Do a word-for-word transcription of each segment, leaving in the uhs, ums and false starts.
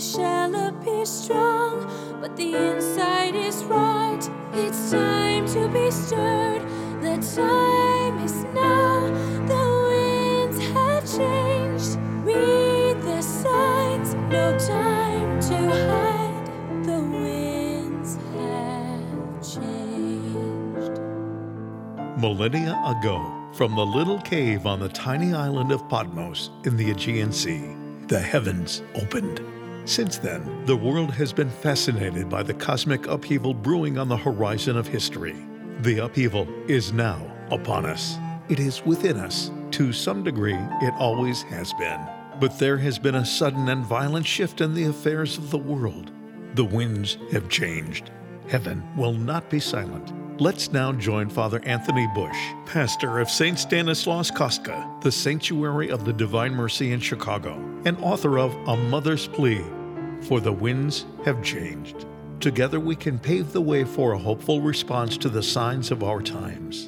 shell appears strong, but the inside is rot. It's time to be stirred. The time is now. The winds have changed. Read the signs. No time to hide. The winds have changed. Millennia ago, from the little cave on the tiny island of Patmos in the Aegean Sea, the heavens opened. Since then, the world has been fascinated by the cosmic upheaval brewing on the horizon of history. The upheaval is now upon us. It is within us. To some degree, it always has been. But there has been a sudden and violent shift in the affairs of the world. The winds have changed. Heaven will not be silent. Let's now join Father Anthony Bush, pastor of Saint Stanislaus Kostka, the Sanctuary of the Divine Mercy in Chicago, and author of A Mother's Plea, For the Winds Have Changed. Together we can pave the way for a hopeful response to the signs of our times.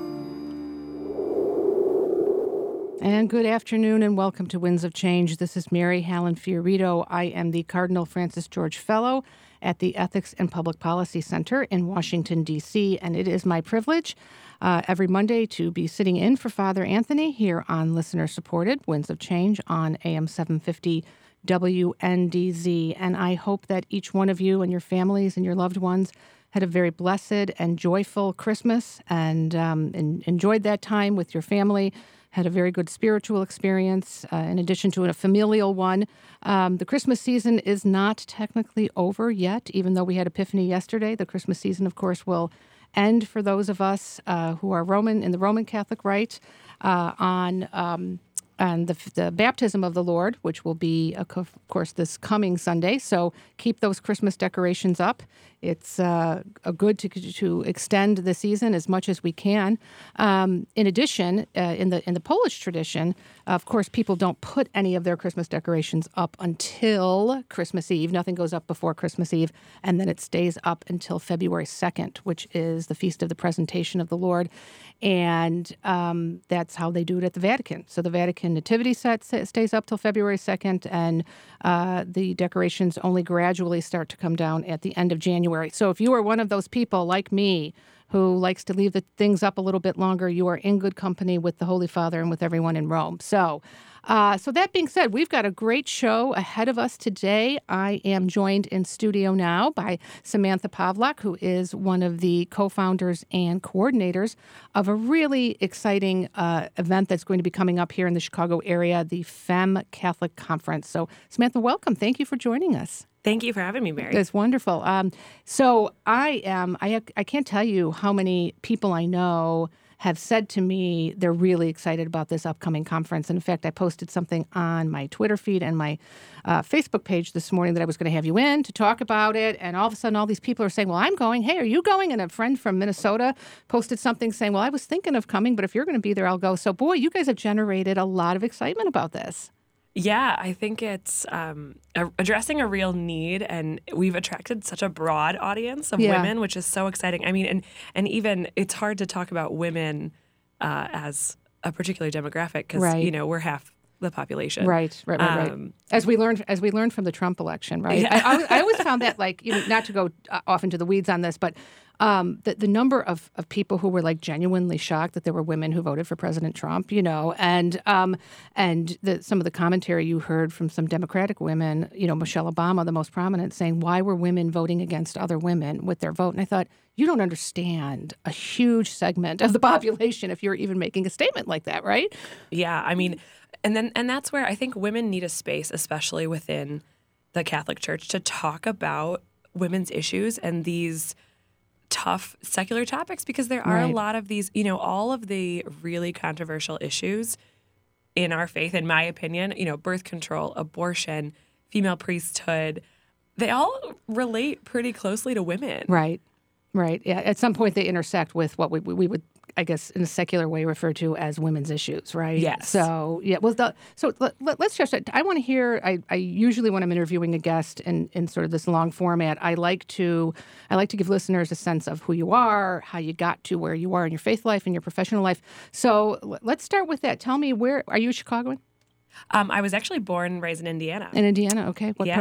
And good afternoon and welcome to Winds of Change. This is Mary Hallen Fiorito. I am the Cardinal Francis George Fellow at the Ethics and Public Policy Center in Washington, D C, and it is my privilege uh, every Monday to be sitting in for Father Anthony here on listener-supported Winds of Change on A M seven fifty W N D Z. And I hope that each one of you and your families and your loved ones had a very blessed and joyful Christmas and, um, and enjoyed that time with your family, had a very good spiritual experience, uh, in addition to a familial one. Um, the Christmas season is not technically over yet, even though we had Epiphany yesterday. The Christmas season, of course, will end for those of us uh, who are Roman in the Roman Catholic Rite uh, on um, on the, the baptism of the Lord, which will be, of course, this coming Sunday. So keep those Christmas decorations up. It's uh, a good to to extend the season as much as we can. Um, in addition, uh, in the in the Polish tradition, of course, people don't put any of their Christmas decorations up until Christmas Eve. Nothing goes up before Christmas Eve, and then it stays up until February second, which is the Feast of the Presentation of the Lord. And um, that's how they do it at the Vatican. So the Vatican nativity set stays up till February second, and uh, the decorations only gradually start to come down at the end of January. So if you are one of those people like me who likes to leave the things up a little bit longer, you are in good company with the Holy Father and with everyone in Rome. So uh, so that being said, we've got a great show ahead of us today. I am joined in studio now by Samantha Pavlak, who is one of the co-founders and coordinators of a really exciting uh, event that's going to be coming up here in the Chicago area, the Femme Catholic Conference. So Samantha, welcome. Thank you for joining us. Thank you for having me, Mary. It's wonderful. Um, so I am, I, I can't tell you how many people I know have said to me they're really excited about this upcoming conference. And in fact, I posted something on my Twitter feed and my uh, Facebook page this morning that I was going to have you in to talk about it. And all of a sudden, all these people are saying, well, I'm going. Hey, are you going? And a friend from Minnesota posted something saying, well, I was thinking of coming, but if you're going to be there, I'll go. So boy, you guys have generated a lot of excitement about this. Yeah, I think it's um, a, addressing a real need, and we've attracted such a broad audience of yeah. women, which is so exciting. I mean, and and even it's hard to talk about women uh, as a particular demographic because right. you know we're half the population. Right, right, right, um, right. As we learned, as we learned from the Trump election, right? Yeah. I, I, I always found that, like, you know, not to go off into the weeds on this, but um, the the number of, of people who were like genuinely shocked that there were women who voted for President Trump, you know, and um, and the, some of the commentary you heard from some Democratic women, you know, Michelle Obama, the most prominent, saying, why were women voting against other women with their vote? And I thought, you don't understand a huge segment of the population if you're even making a statement like that, right? Yeah, I mean, and then and that's where I think women need a space, especially within the Catholic Church, to talk about women's issues and these tough secular topics, because there are right. a lot of these, you know, all of the really controversial issues in our faith, in my opinion, you know, birth control, abortion, female priesthood, they all relate pretty closely to women. Right, right. Yeah, at some point they intersect with what we we would, I guess, in a secular way, refer to as women's issues, right? Yes. So, yeah, well, the, so let, let's just, I want to hear, I, I usually when I'm interviewing a guest in, in sort of this long format, I like to, I like to give listeners a sense of who you are, how you got to where you are in your faith life and your professional life. So let's start with that. Tell me, where, are you a Chicagoan? Um, I was actually born and raised in Indiana. In Indiana, okay. What yeah. part?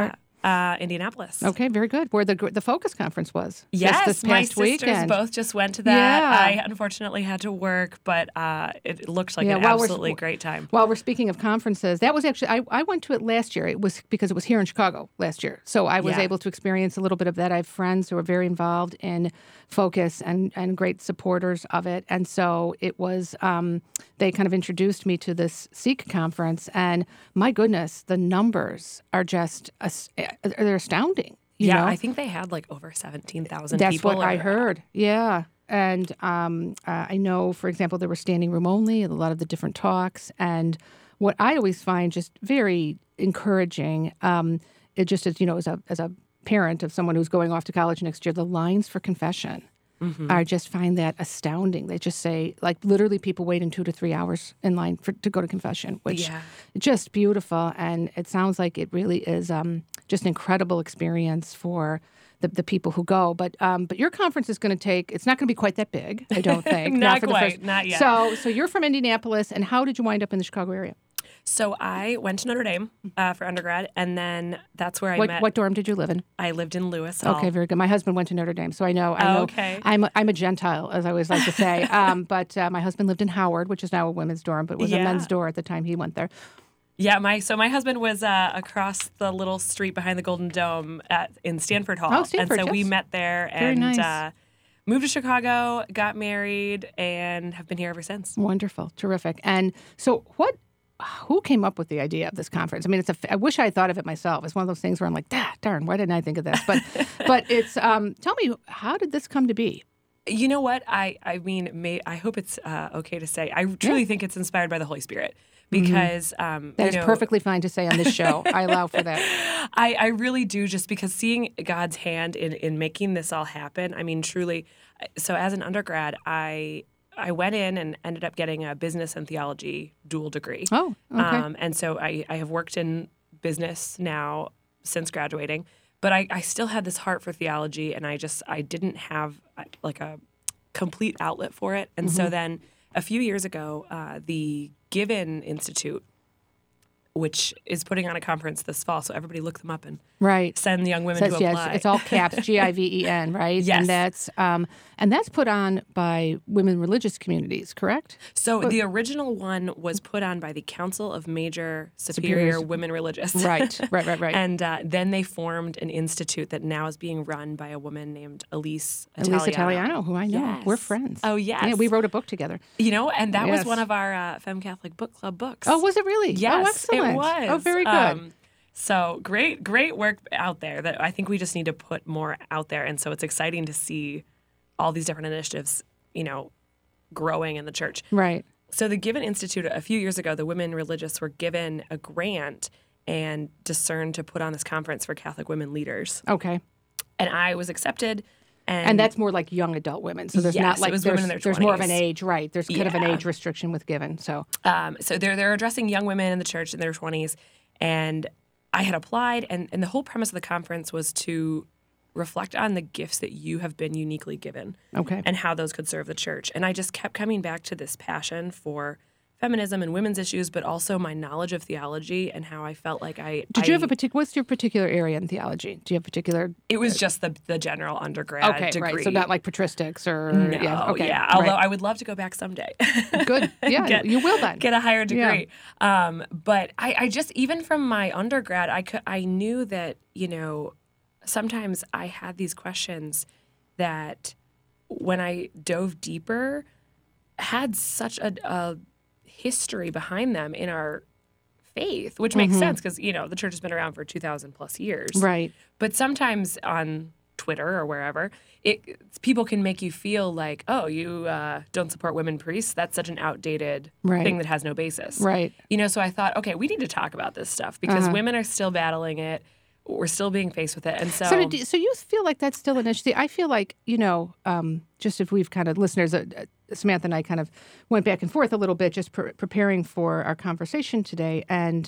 uh, Indianapolis. Okay, very good. Where the the Focus Conference was. Yes, this, this my past sisters weekend. both just went to that. Yeah. I unfortunately had to work, but uh, it looked like Yeah, an while we're- absolutely great time. While we're speaking of conferences, that was actually, I, I went to it last year. It was because it was here in Chicago last year. So I was Yeah. able to experience a little bit of that. I have friends who are very involved in Focus and, and great supporters of it. And so it was, um, they kind of introduced me to this Seek conference. And my goodness, the numbers are just, as- they're astounding. You yeah, know? I think they had like over seventeen thousand That's people. what I or- heard. Yeah. And um, uh, I know, for example, there were standing room only, a lot of the different talks. And what I always find just very encouraging, um, it just as, you know, as a, as a parent of someone who's going off to college next year, the lines for confession. Mm-hmm. I just find that astounding. They just say, like, literally people wait in two to three hours in line for, to go to confession, which Yeah. just beautiful. And it sounds like it really is um, just an incredible experience for the, the people who go. But um, but your conference is going to take, it's not going to be quite that big, I don't think. Not for the quite, first- not yet. So, so you're from Indianapolis, and how did you wind up in the Chicago area? So I went to Notre Dame uh, for undergrad, and then that's where I What, met. what dorm did you live in? I lived in Lewis Hall. Okay, very good. My husband went to Notre Dame, so I know. I Oh, know. okay. I'm a, I'm a Gentile, as I always like to say. um, but uh, my husband lived in Howard, which is now a women's dorm, but was a Yeah. men's dorm at the time he went there. Yeah, my so my husband was uh, across the little street behind the Golden Dome at in Stanford Hall, Oh, Stanford, and so we yes. met there Very and nice. uh, moved to Chicago, got married, and have been here ever since. Wonderful, terrific. And so, what? Who came up with the idea of this conference? I mean, it's a. I wish I had thought of it myself. It's one of those things where I'm like, ah, darn, why didn't I think of this? But, but it's. Um, tell me, how did this come to be? You know what? I I mean, may, I hope it's uh, okay to say. I truly think it's inspired by the Holy Spirit because um, That you is know, perfectly fine to say on this show. I allow for that. I, I really do, just because seeing God's hand in, in making this all happen. I mean, truly. So as an undergrad, I I went in and ended up getting a business and theology dual degree. Oh, okay. Um, and so I, I have worked in business now since graduating, but I, I still had this heart for theology, and I just I didn't have uh, like a complete outlet for it. And Mm-hmm. so then a few years ago, uh, the Given Institute, which is putting on a conference this fall, so everybody look them up and Right. send young women Says, to yeah, apply. it's, it's all caps, G I V E N, right? Yes. And that's um, and that's put on by women religious communities, correct? So the original one was put on by the Council of Major Superior Superiors. Women Religious. Right, right, right, right. And uh, then they formed an institute that now is being run by a woman named Elise Italiano. Elise Italiano, who I know. Yes. We're friends. Oh, yes. Yeah, we wrote a book together. You know, and that Yes. was one of our uh, Femme Catholic Book Club books. Oh, was it really? Yes, oh, excellent. it was. Oh, very good. Um, so great, great work out there that I think we just need to put more out there. And so it's exciting to see all these different initiatives, you know, growing in the church. Right. So the Given Institute, a few years ago, the women religious were given a grant and discerned to put on this conference for Catholic women leaders. Okay. And I was accepted. And, And that's more like young adult women. So there's Yes, not it like was there's, women in their there's more of an twenties. age, right? There's kind of an Yeah. age restriction with Given. So Um, so they're they're addressing young women in the church in their twenties, and I had applied, and, and the whole premise of the conference was to reflect on the gifts that you have been uniquely given, okay. and how those could serve the church. And I just kept coming back to this passion for feminism and women's issues, but also my knowledge of theology and how I felt like I Did you I- have a particular? What's your particular area in theology? Do you have a particular? It was just the the general undergrad Okay, degree. right. So not like patristics or no, yeah. Okay. yeah. Although right. I would love to go back someday. Good. Yeah, Get- you will then. get a higher degree. Um, but I, I just even from my undergrad, I could I knew that you know sometimes I had these questions that when I dove deeper had such a, a history behind them in our faith, which makes sense because you know the church has been around for two thousand plus years, Right. But sometimes on Twitter or wherever, it people can make you feel like, oh, you uh, don't support women priests. That's such an outdated Right. thing that has no basis. Right. You know, so I thought, okay, we need to talk about this stuff because Uh-huh. women are still battling it. We're still being faced with it. And so, So, did you, so you feel like that's still an issue? See, I feel like, you know, um, just if we've kind of, listeners, uh, uh, Samantha and I kind of went back and forth a little bit just pre- preparing for our conversation today. And,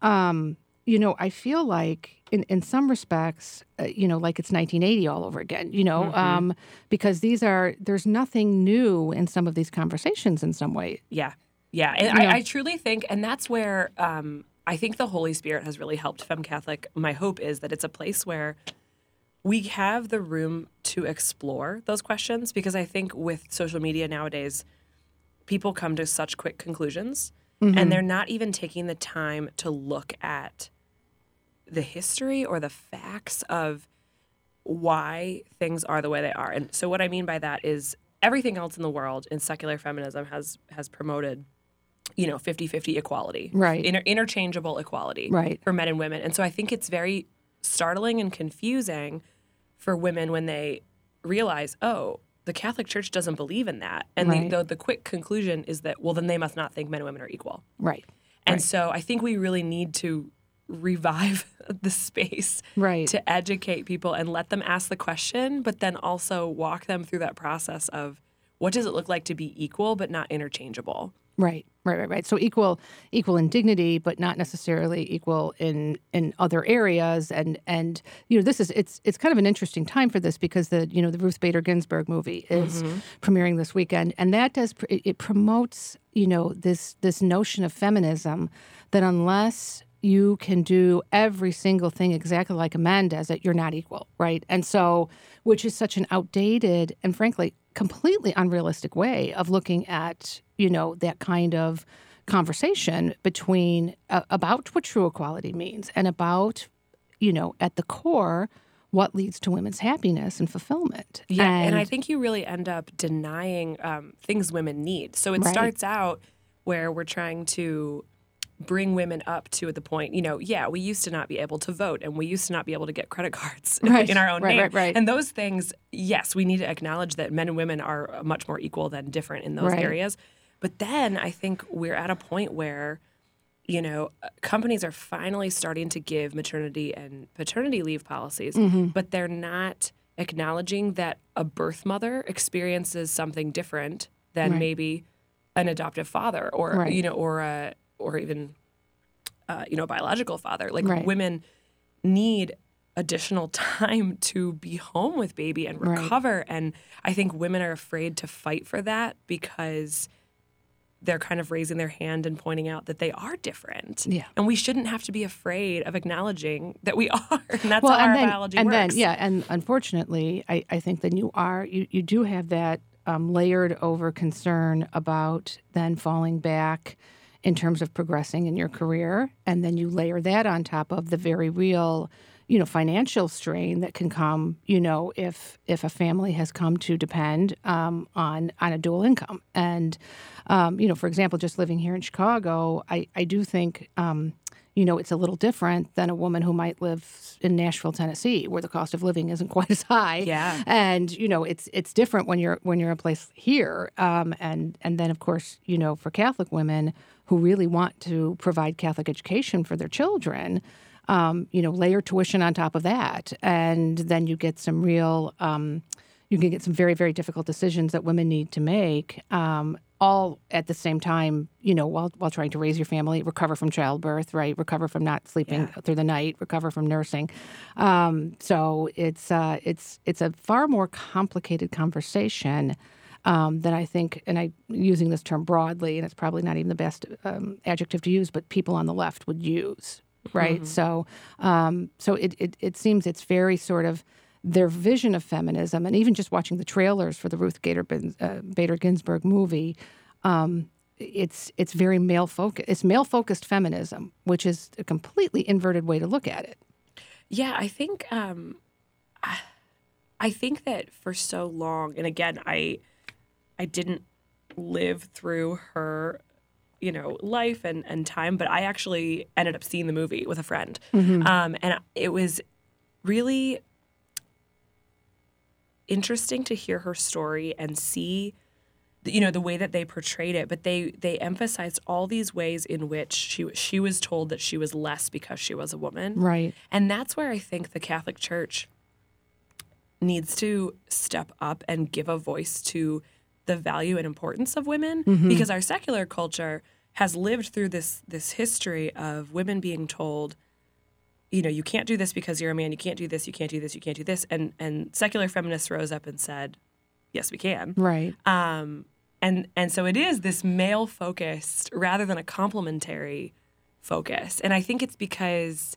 um, you know, I feel like in, in some respects, uh, you know, like it's nineteen eighty all over again, you know, Mm-hmm. um, because these are, there's nothing new in some of these conversations in some way. yeah, yeah. And You know. I, I truly think, and that's where um, I think the Holy Spirit has really helped Femme Catholic. My hope is that it's a place where we have the room to explore those questions, because I think with social media nowadays, people come to such quick conclusions, mm-hmm. and they're not even taking the time to look at the history or the facts of why things are the way they are. And so what I mean by that is everything else in the world in secular feminism has has promoted, you know, fifty-fifty equality. Right. Inter- interchangeable equality right. for men and women. And so I think it's very startling and confusing for women when they realize, oh, the Catholic Church doesn't believe in that. And right. the, the, the quick conclusion is that, well, then they must not think men and women are equal. Right. And right. so I think we really need to revive the space right. to educate people and let them ask the question, but then also walk them through that process of what does it look like to be equal but not interchangeable. Right, right, right, right. So equal, equal in dignity, but not necessarily equal in, in other areas. And and you know, this is it's it's kind of an interesting time for this, because the you know the Ruth Bader Ginsburg movie is mm-hmm. premiering this weekend, and that does it, it promotes you know this this notion of feminism that unless you can do every single thing exactly like a man does it, you're not equal, right? And so, which is such an outdated and frankly completely unrealistic way of looking at, you know, that kind of conversation between uh, about what true equality means and about, you know, at the core, what leads to women's happiness and fulfillment. Yeah, and, and I think you really end up denying um, things women need. So it right. starts out where we're trying to bring women up to the point, you know, yeah, we used to not be able to vote, and we used to not be able to get credit cards right. in our own right, name. Right, right. And those things, yes, we need to acknowledge that men and women are much more equal than different in those right. areas. But then I think we're at a point where, you know, companies are finally starting to give maternity and paternity leave policies, mm-hmm. but they're not acknowledging that a birth mother experiences something different than right. maybe an adoptive father or, right. you know, or a or even, uh, you know, a biological father. Like right. women need additional time to be home with baby and recover. Right. And I think women are afraid to fight for that because they're kind of raising their hand and pointing out that they are different. Yeah. And we shouldn't have to be afraid of acknowledging that we are. And that's well, how and our then, biology and works. Then, yeah, and unfortunately, I, I think then you are, you, you do have that um, layered over concern about then falling back in terms of progressing in your career. And then you layer that on top of the very real, you know, financial strain that can come, you know, if if a family has come to depend um, on on a dual income. And, um, you know, for example, just living here in Chicago, I, I do think, um, you know, it's a little different than a woman who might live in Nashville, Tennessee, where the cost of living isn't quite as high. Yeah. And, you know, it's it's different when you're when you're in a place here. Um, and and then, of course, you know, for Catholic women who really want to provide Catholic education for their children, um, you know, layer tuition on top of that. And then you get some real, um, you can get some very, very difficult decisions that women need to make, um, all at the same time, you know, while while trying to raise your family, recover from childbirth, right? Recover from not sleeping Yeah. through the night, recover from nursing. Um, so it's uh, it's it's a far more complicated conversation Um, than I think, and I'm using this term broadly, and it's probably not even the best um, adjective to use, but people on the left would use, right? Mm-hmm. So, um, so it, it it seems it's very sort of their vision of feminism, and even just watching the trailers for the Ruth Bader, uh, Bader Ginsburg movie, um, it's it's very male focused. It's male focused feminism, which is a completely inverted way to look at it. Yeah, I think um, I think that for so long, and again, I. I didn't live through her, you know, life and, and time, but I actually ended up seeing the movie with a friend. Mm-hmm. Um, and it was really interesting to hear her story and see, you know, the way that they portrayed it. But they they emphasized all these ways in which she she was told that she was less because she was a woman. Right. And that's where I think the Catholic Church needs to step up and give a voice to the value and importance of women, mm-hmm. because our secular culture has lived through this this history of women being told, you know, you can't do this because you're a man, you can't do this, you can't do this, you can't do this. And and secular feminists rose up and said, yes, we can. Right. Um, and, and so it is this male-focused rather than a complementary focus. And I think it's because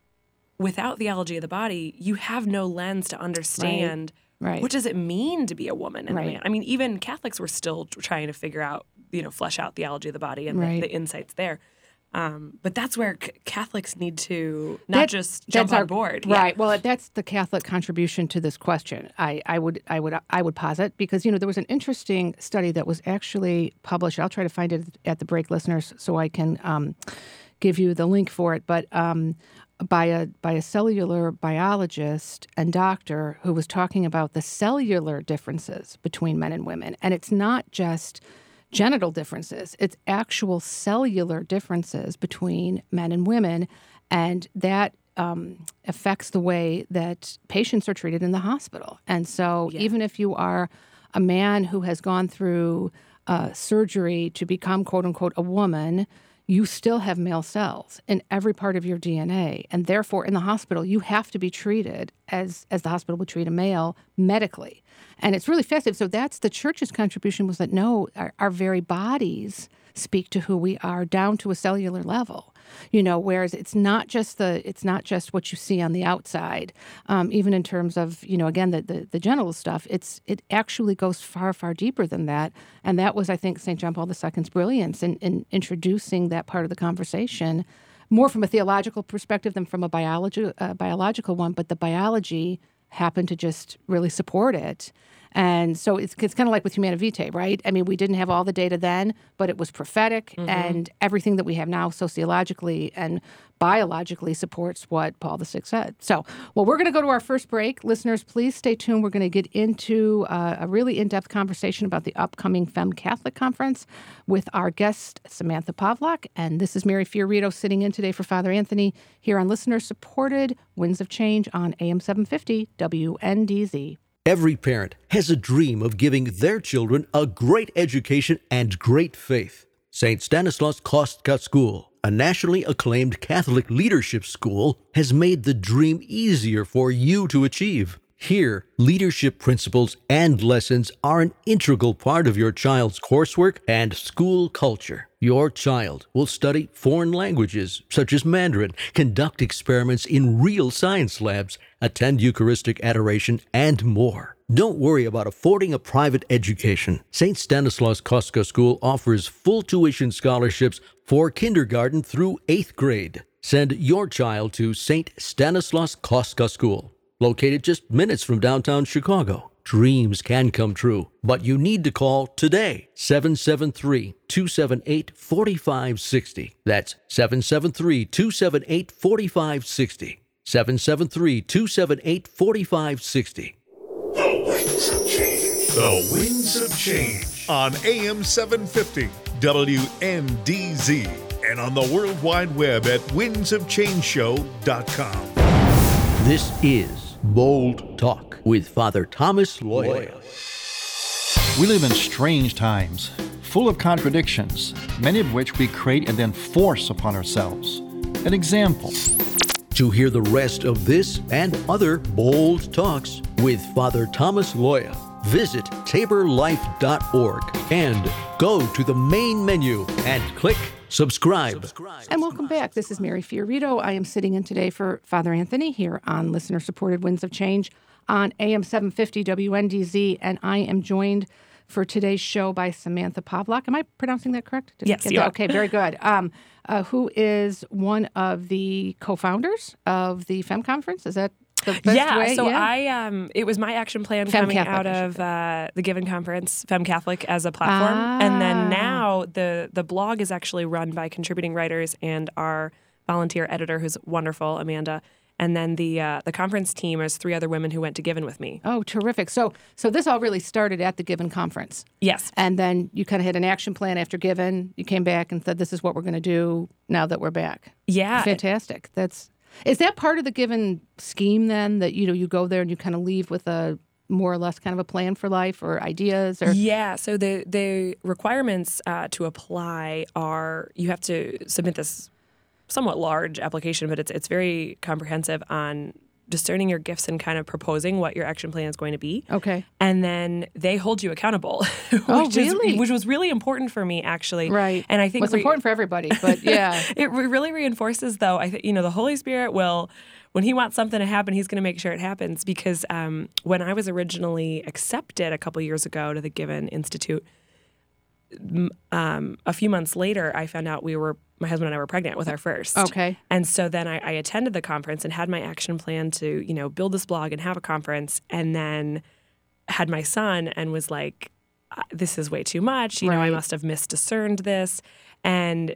without theology of the body, you have no lens to understand Right. Right. what does it mean to be a woman and Right. a man. I mean, even Catholics were still trying to figure out, you know, flesh out theology of the body and Right. the, the insights there. Um, but that's where c- Catholics need to not That- just jump that's on our- board. Yeah. Right. Well, that's the Catholic contribution to this question. I, I would I would I would posit because you know there was an interesting study that was actually published. I'll try to find it at the break, listeners, so I can um, give you the link for it. But um, by a by a cellular biologist and doctor who was talking about the cellular differences between men and women, and it's not just genital differences. It's actual cellular differences between men and women, and that um, affects the way that patients are treated in the hospital. And so Yeah. even if you are a man who has gone through uh, surgery to become, quote unquote, a woman, you still have male cells in every part of your D N A. And therefore, in the hospital, you have to be treated as, as the hospital would treat a male medically. And it's really fascinating. So that's the church's contribution was that no, our, our very bodies speak to who we are down to a cellular level. You know, whereas it's not just the it's not just what you see on the outside, um, even in terms of, you know, again, the, the the genital stuff. It's it actually goes far, far deeper than that. And that was, I think, Saint John Paul the Second's brilliance in, in introducing that part of the conversation, more from a theological perspective than from a biology, uh, biological one. But the biology happened to just really support it. And so it's it's kind of like with Humanae Vitae, right? I mean, we didn't have all the data then, but it was prophetic, mm-hmm. and everything that we have now sociologically and biologically supports what Paul the Sixth said. So, well, we're going to go to our first break. Listeners, please stay tuned. We're going to get into uh, a really in-depth conversation about the upcoming Femme Catholic Conference with our guest, Samantha Pavlak. And this is Mary Fiorito sitting in today for Father Anthony here on listener-supported Winds of Change on A M seven fifty W N D Z. Every parent has a dream of giving their children a great education and great faith. Saint Stanislaus Kostka School, a nationally acclaimed Catholic leadership school, has made the dream easier for you to achieve. Here, leadership principles and lessons are an integral part of your child's coursework and school culture. Your child will study foreign languages, such as Mandarin, conduct experiments in real science labs, attend Eucharistic adoration, and more. Don't worry about affording a private education. Saint Stanislaus Kostka School offers full tuition scholarships for kindergarten through eighth grade. Send your child to Saint Stanislaus Kostka School, located just minutes from downtown Chicago. Dreams can come true, but you need to call today, seven seven three, two seven eight, four five six zero. That's seven seven three, two seven eight, four five six zero. seven seven three, two seven eight, four five six zero. The Winds of Change. The Winds of Change on A M seven fifty W N D Z and on the World Wide Web at winds of change show dot com. This is Bold Talk with Father Thomas Loya. We live in strange times, full of contradictions, many of which we create and then force upon ourselves. An example. To hear the rest of this and other Bold Talks with Father Thomas Loya, visit tabor life dot org and go to the main menu and click subscribe. And welcome back. This is Mary Fiorito. I am sitting in today for Father Anthony here on listener-supported Winds of Change on A M seven fifty W N D Z, and I am joined for today's show by Samantha Pavlak. Am I pronouncing that correct? Did Yes, I you are. Okay, very good. Um, uh, who is one of the co-founders of the Femme Conference? Is that the best yeah, way? so yeah. I um, it was my action plan Femme coming Catholic, out I should of uh, the Given Conference, Femme Catholic as a platform, Ah. and then now the the blog is actually run by contributing writers and our volunteer editor, who's wonderful, Amanda. And then the uh, the conference team is three other women who went to Given with me. Oh, terrific. So so this all really started at the Given Conference. Yes. And then you kind of had an action plan after Given. You came back and said, this is what we're going to do now that we're back. Yeah. Fantastic. That's is that part of the Given scheme then, that, you know, you go there and you kind of leave with a more or less kind of a plan for life or ideas? Or Yeah. So the, the requirements uh, to apply are you have to submit this somewhat large application, but it's it's very comprehensive on discerning your gifts and kind of proposing what your action plan is going to be. Okay. And then they hold you accountable, which, Oh, really? is, which was really important for me, actually. Right. And I think well, it's re- important for everybody, but yeah. it re- really reinforces, though, I think, you know, the Holy Spirit will, when he wants something to happen, he's going to make sure it happens. Because um, when I was originally accepted a couple years ago to the Given Institute, um, a few months later, I found out we were, my husband and I were pregnant with our first. Okay. And so then I, I attended the conference and had my action plan to, you know, build this blog and have a conference, and then had my son and was like, this is way too much. You know, I Right. must have misdiscerned this. And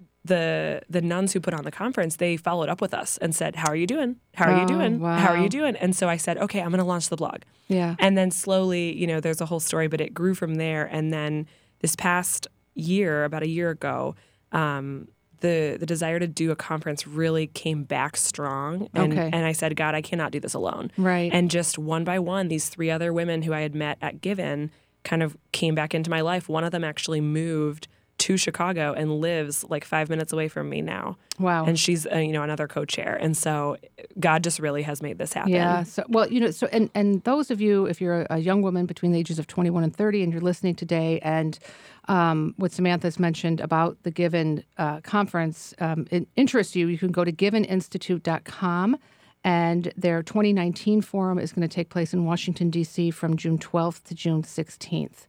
the the nuns who put on the conference, they followed up with us and said, how are you doing? How are Oh, you doing? How are wow. you doing? And so I said, okay, I'm going to launch the blog. Yeah. And then slowly, you know, there's a whole story, but it grew from there. And then this past year, about a year ago, um, the the desire to do a conference really came back strong. And, Okay. and I said, God, I cannot do this alone. Right. And just one by one, these three other women who I had met at Given kind of came back into my life. One of them actually moved to Chicago and lives like five minutes away from me now. Wow. And she's, uh, you know, another co-chair. And so God just really has made this happen. Yeah. So, well, you know, so, and, and those of you, if you're a, a young woman between the ages of twenty-one and thirty and you're listening today, and um, what Samantha's mentioned about the Given uh, conference um, it interests you, you can go to given institute dot com, and their twenty nineteen forum is going to take place in Washington, D C from June twelfth to June sixteenth.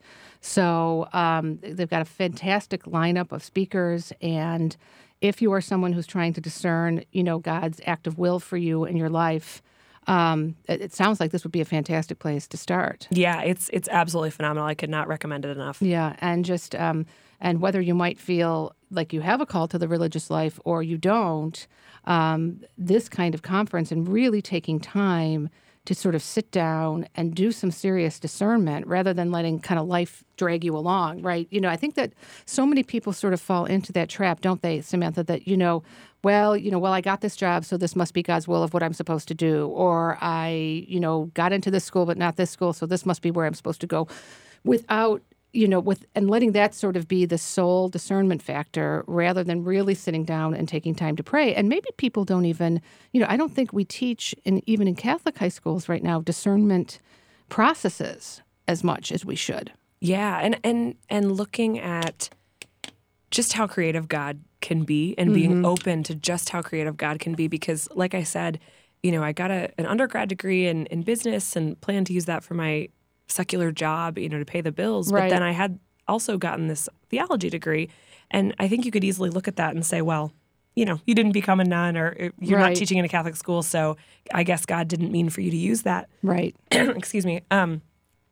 So um, they've got a fantastic lineup of speakers, and if you are someone who's trying to discern, you know, God's active will for you in your life, um, it, it sounds like this would be a fantastic place to start. Yeah, it's it's absolutely phenomenal. I could not recommend it enough. Yeah, and just um, and whether you might feel like you have a call to the religious life or you don't, um, this kind of conference and really taking time to sort of sit down and do some serious discernment rather than letting kind of life drag you along, right? You know, I think that so many people sort of fall into that trap, don't they, Samantha, that, you know, well, you know, well, I got this job, so this must be God's will of what I'm supposed to do. Or I, you know, got into this school, but not this school, so this must be where I'm supposed to go, without, you know, with and letting that sort of be the sole discernment factor rather than really sitting down and taking time to pray. And maybe people don't even, you know, I don't think we teach, in, even in Catholic high schools right now, discernment processes as much as we should. Yeah, and and and looking at just how creative God can be and being Mm-hmm. open to just how creative God can be. Because like I said, you know, I got a, an undergrad degree in, in business and plan to use that for my secular job, you know, to pay the bills. Right. But then I had also gotten this theology degree. And I think you could easily look at that and say, well, you know, you didn't become a nun, or you're Right. not teaching in a Catholic school, so I guess God didn't mean for you to use that. Right. Excuse me. Um,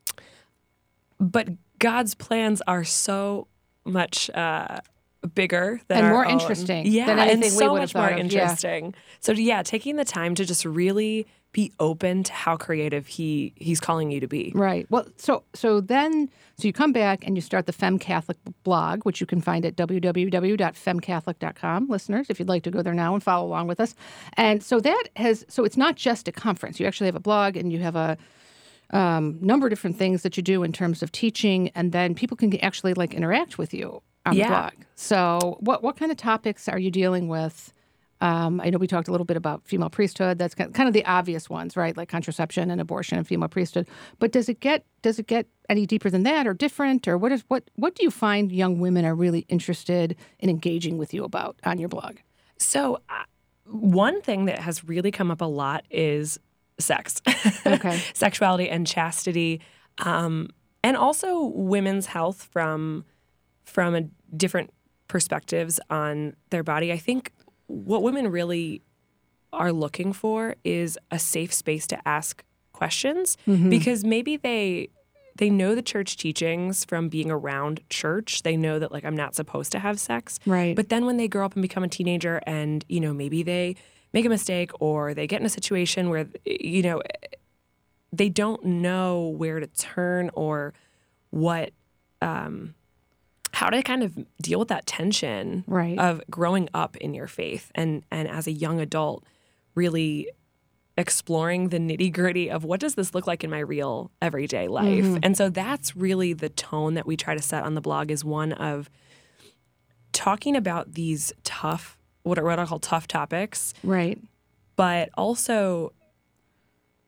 but God's plans are so much uh, bigger than And our more own. interesting Yeah, than anything and we so would much have more thought of. Yeah. interesting. So yeah, taking the time to just really be open to how creative he he's calling you to be. Right. Well, so so then, so you come back and you start the Femme Catholic blog, which you can find at w w w dot femme catholic dot com, listeners, if you'd like to go there now and follow along with us. And so that has, so it's not just a conference. You actually have a blog and you have a um, number of different things that you do in terms of teaching, and then people can actually like interact with you on Yeah. the blog. So what what kind of topics are you dealing with? Um, I know we talked a little bit about female priesthood. That's kind of the obvious ones, right? Like contraception and abortion and female priesthood. But does it get does it get any deeper than that, or different, or what is what what do you find young women are really interested in engaging with you about on your blog? So uh, one thing that has really come up a lot is sex, Okay. sexuality and chastity, um, and also women's health from from a different perspectives on their body. I think what women really are looking for is a safe space to ask questions, Mm-hmm. because maybe they they know the church teachings from being around church. They know that, like, I'm not supposed to have sex. Right. But then when they grow up and become a teenager and, you know, maybe they make a mistake or they get in a situation where, you know, they don't know where to turn or what um how to kind of deal with that tension Right. of growing up in your faith and and as a young adult really exploring the nitty-gritty of what does this look like in my real everyday life. Mm-hmm. And so that's really the tone that we try to set on the blog, is one of talking about these tough, what are what I call tough topics, Right. but also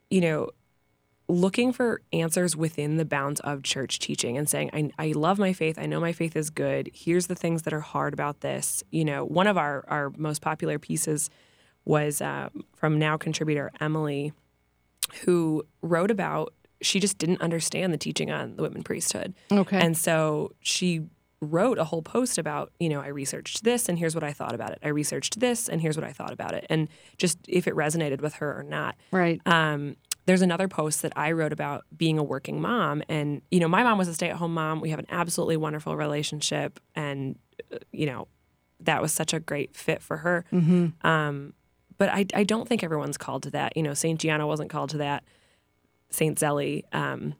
you know, looking for answers within the bounds of church teaching and saying, I, I love my faith. I know my faith is good. Here's the things that are hard about this. You know, one of our, our most popular pieces was uh, from Now contributor Emily, who wrote about, she just didn't understand the teaching on the women priesthood. Okay. And so she wrote a whole post about, you know, I researched this and here's what I thought about it. I researched this and here's what I thought about it. And just if it resonated with her or not. Right. Um, there's another post that I wrote about being a working mom. And, you know, my mom was a stay-at-home mom. We have an absolutely wonderful relationship. And, uh, you know, that was such a great fit for her. Mm-hmm. Um, but I, I don't think everyone's called to that. You know, Saint Gianna wasn't called to that. Saint Zélie. Um,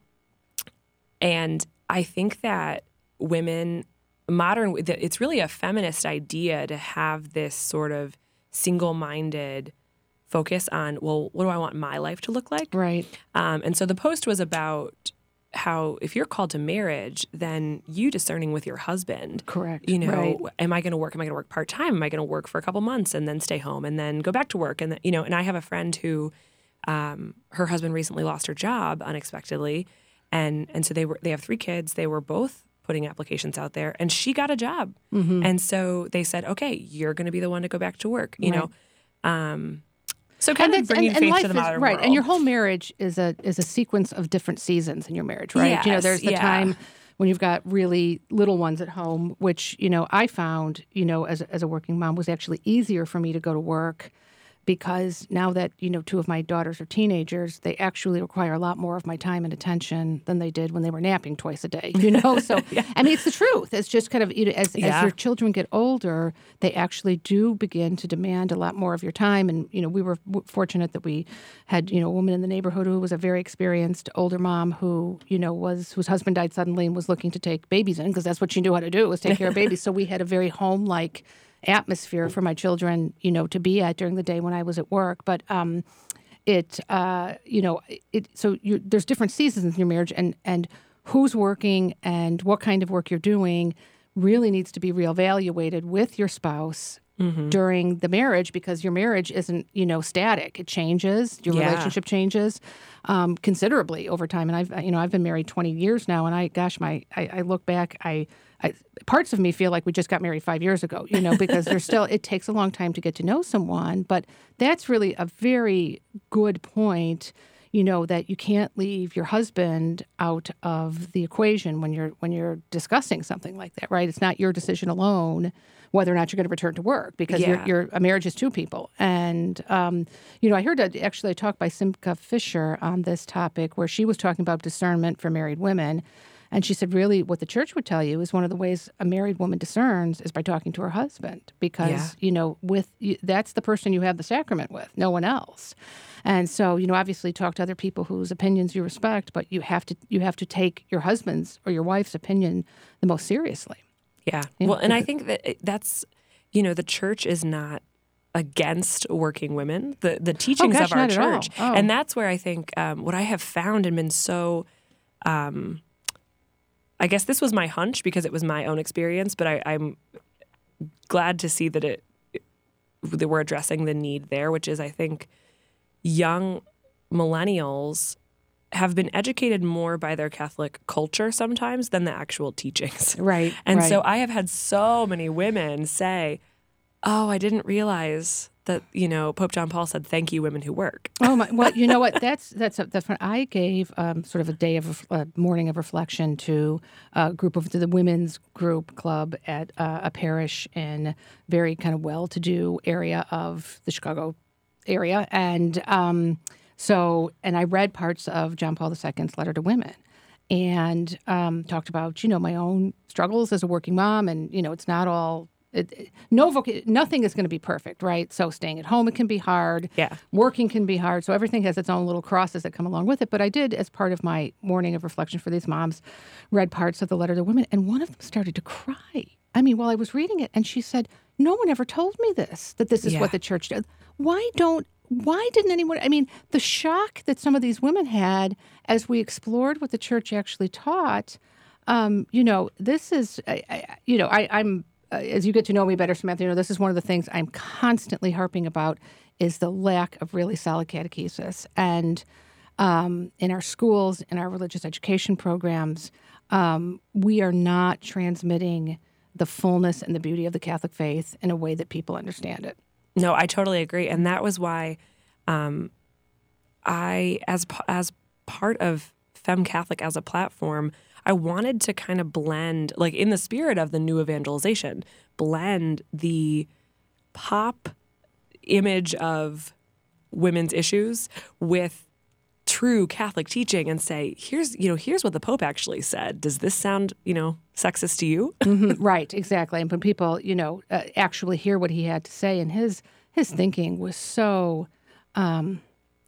and I think that women, modern, it's really a feminist idea to have this sort of single-minded focus on, well, what do I want my life to look like? Right. Um, and so the post was about how if you're called to marriage, then you discerning with your husband. Correct. You know, Right. am I going to work? Am I going to work part-time? Am I going to work for a couple months and then stay home and then go back to work? And, you know, and I have a friend who, um, her husband recently lost her job unexpectedly. And, and so they were, they have three kids. They were both putting applications out there and she got a job. Mm-hmm. And so they said, okay, you're going to be the one to go back to work, you Right. know? Um, So kind And of that's- bringing and- and faith life to the is- modern right, world. and your whole marriage is a is a sequence of different seasons in your marriage, right? you know, Yes, there's the yeah. time when you've got really little ones at home, which you know I found, you know, as as a working mom was actually easier for me to go to work because now that you know two of my daughters are teenagers, they actually require a lot more of my time and attention than they did when they were napping twice a day. You know, so Yeah. I mean, it's the truth. It's just kind of you know, as as Yeah. your children get older, they actually do begin to demand a lot more of your time. And you know, we were w- fortunate that we had you know a woman in the neighborhood who was a very experienced older mom who you know was whose husband died suddenly and was looking to take babies in because that's what she knew how to do was take care of babies. So we had a very home-like atmosphere for my children, you know, to be at during the day when I was at work. But um, it, uh, you know, it. So you, there's different seasons in your marriage, and and who's working and what kind of work you're doing really needs to be reevaluated with your spouse Mm-hmm. during the marriage because your marriage isn't, you know, static. It changes. Your Yeah. relationship changes um, considerably over time. And I've, you know, I've been married twenty years now, and I, gosh, my, I, I look back, I, I, parts of me feel like we just got married five years ago, you know, because there's still, it takes a long time to get to know someone. But that's really a very good point. You know that you can't leave your husband out of the equation when you're when you're discussing something like that, right? It's not your decision alone whether or not you're going to return to work because Yeah. you're, you're a marriage is two people. And um, you know, I heard a, actually a talk by Simca Fisher on this topic where she was talking about discernment for married women. And she said, really, what the church would tell you is one of the ways a married woman discerns is by talking to her husband, because Yeah. you know, with you, that's the person you have the sacrament with, no one else. And so, you know, obviously, talk to other people whose opinions you respect, but you have to you have to take your husband's or your wife's opinion the most seriously. Yeah. Yeah. Well, and I think that it- that's, you know, the church is not against working women. The the teachings gosh, of our not at all. church, Oh. and that's where I think um, what I have found and been so. Um, I guess this was my hunch because it was my own experience, but I, I'm glad to see that it that we're addressing the need there, which is I think young millennials have been educated more by their Catholic culture sometimes than the actual teachings. Right. And right. so I have had so many women say, "Oh, I didn't realize that, you know, Pope John Paul said, thank you, women who work." Oh my! Well, you know what? That's that's a, that's when I gave um, sort of a day of a morning of reflection to a group of to the women's group club at uh, a parish in a very kind of well-to-do area of the Chicago area, and um, so and I read parts of John Paul the Second's letter to women, and um, talked about you know my own struggles as a working mom, and you know it's not all. It, it- no, voca- nothing is going to be perfect, right? So staying at home, it can be hard. Yeah. Working can be hard. So everything has its own little crosses that come along with it. But I did, as part of my morning of reflection for these moms, read parts of the letter to women, and one of them started to cry. I mean, while I was reading it, and she said, "No one ever told me this, that this is Yeah. what the church does. Why don't, why didn't anyone, I mean, the shock that some of these women had as we explored what the church actually taught, um, you know, this is, I, I, you know, I, I'm, uh, as you get to know me better, Samantha, you know, this is one of the things I'm constantly harping about is the lack of really solid catechesis. And um, in our schools, in our religious education programs, um, we are not transmitting the fullness and the beauty of the Catholic faith in a way that people understand it. No, I totally agree. And that was why um, I, as as part of Femme Catholic as a platform, I wanted to kind of blend, like in the spirit of the new evangelization, blend the pop image of women's issues with true Catholic teaching and say, here's, you know, here's what the Pope actually said. Does this sound, you know, sexist to you? Mm-hmm. Right, exactly. And when people, you know, uh, actually hear what he had to say, and his his thinking was so um,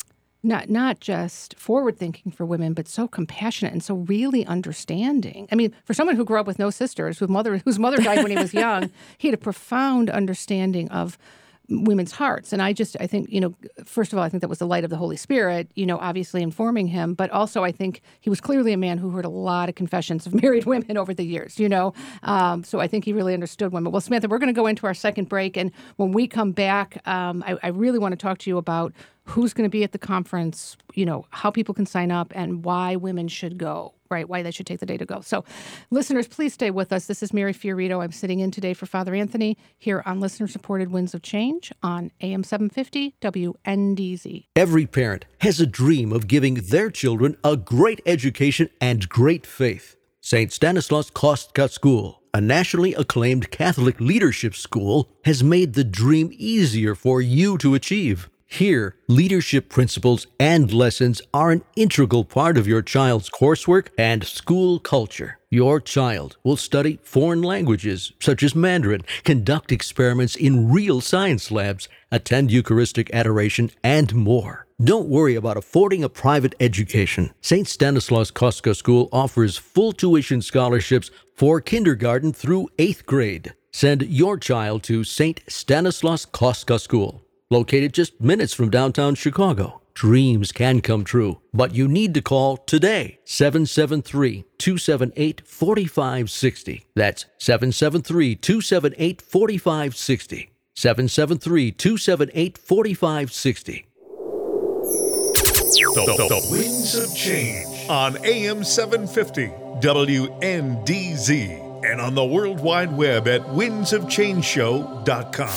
not not just forward thinking for women, but so compassionate and so really understanding. I mean, for someone who grew up with no sisters, with mother whose mother died when he was young, he had a profound understanding of women's hearts. And I just, I think, you know, first of all, I think that was the light of the Holy Spirit, you know, obviously informing him. But also, I think he was clearly a man who heard a lot of confessions of married women over the years, you know. Um, so I think he really understood women. Well, Samantha, we're going to go into our second break. And when we come back, um, I, I really want to talk to you about who's going to be at the conference, you know, how people can sign up and why women should go, right? Why they should take the day to go. So listeners, please stay with us. This is Mary Fiorito. I'm sitting in today for Father Anthony here on listener-supported Winds of Change on A M seven fifty W N D Z. Every parent has a dream of giving their children a great education and great faith. Saint Stanislaus Kostka School, a nationally acclaimed Catholic leadership school, has made the dream easier for you to achieve. Here, leadership principles and lessons are an integral part of your child's coursework and school culture. Your child will study foreign languages, such as Mandarin, conduct experiments in real science labs, attend Eucharistic adoration, and more. Don't worry about affording a private education. Saint Stanislaus Kostka School offers full tuition scholarships for kindergarten through eighth grade. Send your child to Saint Stanislaus Kostka School, located just minutes from downtown Chicago. Dreams can come true, but you need to call today, seven seven three, two seven eight, four five six zero. That's seven seven three, two seven eight, four five six zero. seven seven three, two seven eight, four five six zero. The, the, the Winds of Change on A M seven fifty W N D Z and on the World Wide Web at winds of change show dot com.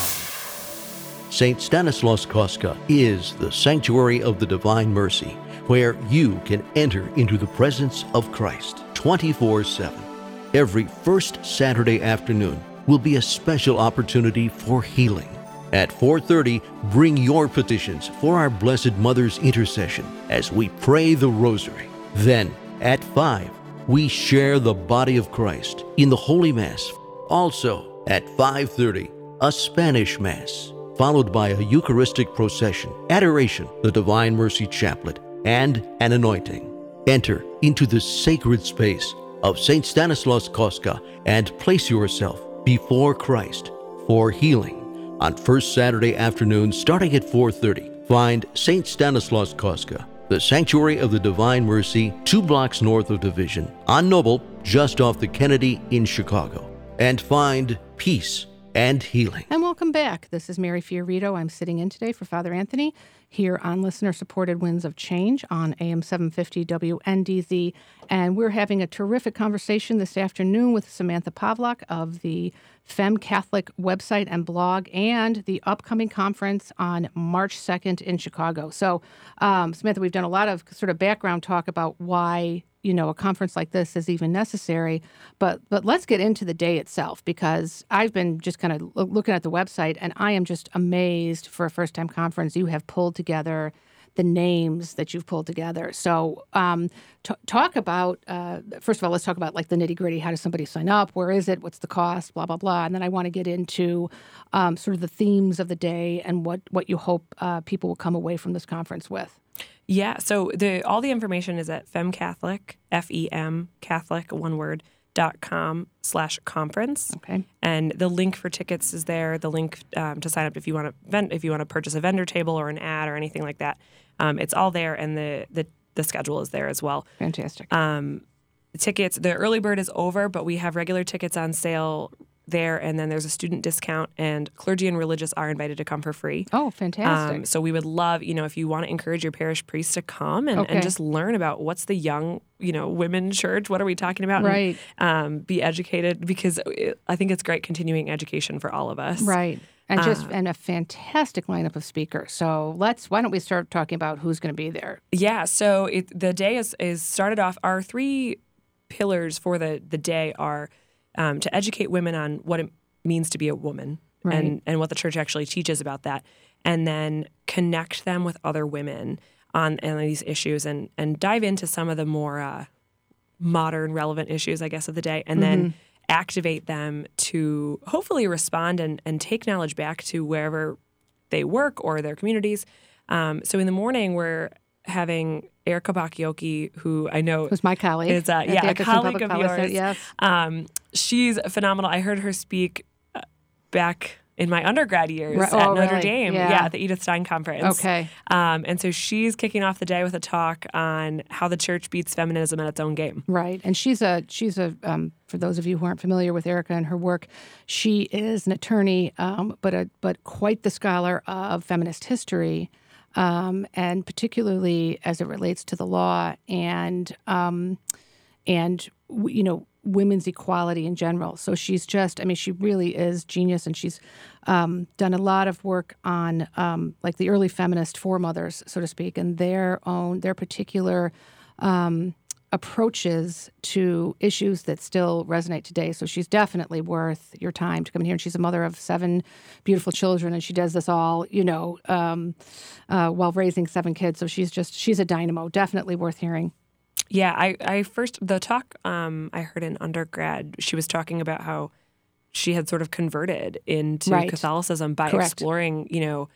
Saint Stanislaus Kostka is the sanctuary of the Divine Mercy, where you can enter into the presence of Christ twenty-four seven. Every first Saturday afternoon will be a special opportunity for healing. At four thirty, bring your petitions for our Blessed Mother's intercession as we pray the Rosary. Then, at five, we share the body of Christ in the Holy Mass. Also, at five thirty, a Spanish Mass, followed by a Eucharistic procession, adoration, the Divine Mercy Chaplet, and an anointing. Enter into the sacred space of Saint Stanislaus Kostka and place yourself before Christ for healing. On first Saturday afternoon, starting at four thirty, find Saint Stanislaus Kostka, the Sanctuary of the Divine Mercy, two blocks north of Division, on Noble, just off the Kennedy in Chicago, and find peace and healing. And welcome back. This is Mary Fiorito. I'm sitting in today for Father Anthony here on listener-supported Winds of Change on A M seven fifty W N D Z. And we're having a terrific conversation this afternoon with Samantha Pavlak of the Femme Catholic website and blog and the upcoming conference on March second in Chicago. So, um, Samantha, we've done a lot of sort of background talk about why, you know, a conference like this is even necessary. But but let's get into the day itself, because I've been just kind of looking at the website and I am just amazed for a first-time conference. You have pulled together the names that you've pulled together. So um, t- talk about, uh, first of all, let's talk about like the nitty gritty. How does somebody sign up? Where is it? What's the cost? Blah, blah, blah. And then I want to get into um, sort of the themes of the day and what, what you hope uh, people will come away from this conference with. Yeah, so the all the information is at Femme Catholic, F E M, Catholic, one word, dot com slash conference. Okay. And the link for tickets is there. The link um, to sign up if you want to vent, if you want to purchase a vendor table or an ad or anything like that. Um, it's all there, and the, the the schedule is there as well. Fantastic. Um, tickets, the early bird is over, but we have regular tickets on sale there, and then there's a student discount, and clergy and religious are invited to come for free. Oh, fantastic. Um, so we would love, you know, if you want to encourage your parish priest to come and, Okay. and just learn about what's the young, you know, women church, what are we talking about? Right. And, um, be educated, because it, I think it's great continuing education for all of us. Right. And just Uh, and a fantastic lineup of speakers. So let's why don't we start talking about who's going to be there? Yeah. So it, the day is, is started off, our three pillars for the, the day are um, to educate women on what it means to be a woman Right. and, and what the church actually teaches about that, and then connect them with other women on, on these issues and, and dive into some of the more uh, modern, relevant issues, I guess, of the day, and then activate them to hopefully respond and, and take knowledge back to wherever they work or their communities. Um, so in the morning, we're having Erica Bakioki, who I know Who's my colleague? is uh, at the yeah, a Ethics and colleague Public of Policy. yours. Yes. Um, she's phenomenal. I heard her speak uh, back in my undergrad years Right. at Oh, Notre really? Dame, Yeah. at the Edith Stein Conference. Okay. Um, and so she's kicking off the day with a talk on how the church beats feminism at its own game. Right, and she's a she's a um, for those of you who aren't familiar with Erica and her work, she is an attorney, um, but a but quite the scholar of feminist history, um, and particularly as it relates to the law and um, and w- you know women's equality in general. So she's just, I mean, she really is genius, and she's um, done a lot of work on um, like the early feminist foremothers, so to speak, and their own their particular um, approaches to issues that still resonate today. So she's definitely worth your time to come in here. And she's a mother of seven beautiful children, and she does this all, you know, um, uh, while raising seven kids. So she's just she's a dynamo. Definitely worth hearing. Yeah, I, I first, the talk um, I heard in undergrad, she was talking about how she had sort of converted into Right. Catholicism by Correct. exploring, you know,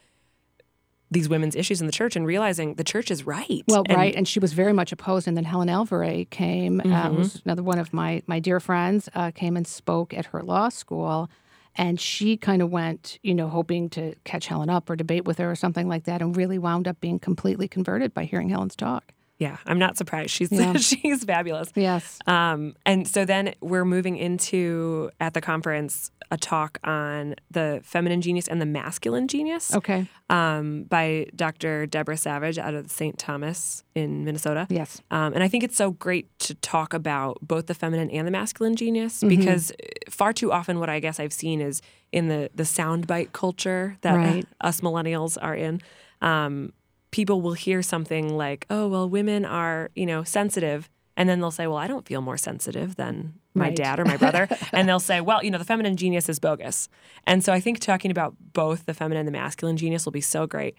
these women's issues in the church and realizing the church is right. Well, And- right, and she was very much opposed. And then Helen Alvarez came, uh, who's another one of my my dear friends, uh, came and spoke at her law school, and she kind of went, you know, hoping to catch Helen up or debate with her or something like that, and really wound up being completely converted by hearing Helen's talk. Yeah, I'm not surprised. She's Yeah. she's fabulous. Yes. Um, and so then we're moving into, at the conference, a talk on the feminine genius and the masculine genius Okay. um, by Doctor Deborah Savage out of Saint Thomas in Minnesota. Yes. Um, and I think it's so great to talk about both the feminine and the masculine genius, Mm-hmm. because far too often what I guess I've seen is in the, the soundbite culture that Right. us millennials are in, um, people will hear something like, oh, well, women are, you know, sensitive. And then they'll say, well, I don't feel more sensitive than my Right. dad or my brother. And they'll say, well, you know, the feminine genius is bogus. And so I think talking about both the feminine and the masculine genius will be so great.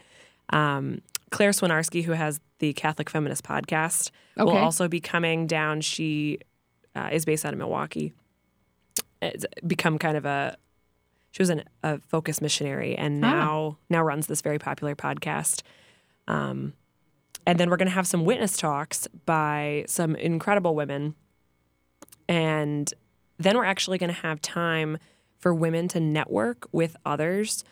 Um, Claire Swinarski, who has the Catholic Feminist podcast, will Okay. also be coming down. She uh, is based out of Milwaukee. It's become kind of a, she was an, a focus missionary, and now now runs this very popular podcast. Um, and then we're going to have some witness talks by some incredible women. And then we're actually going to have time for women to network with others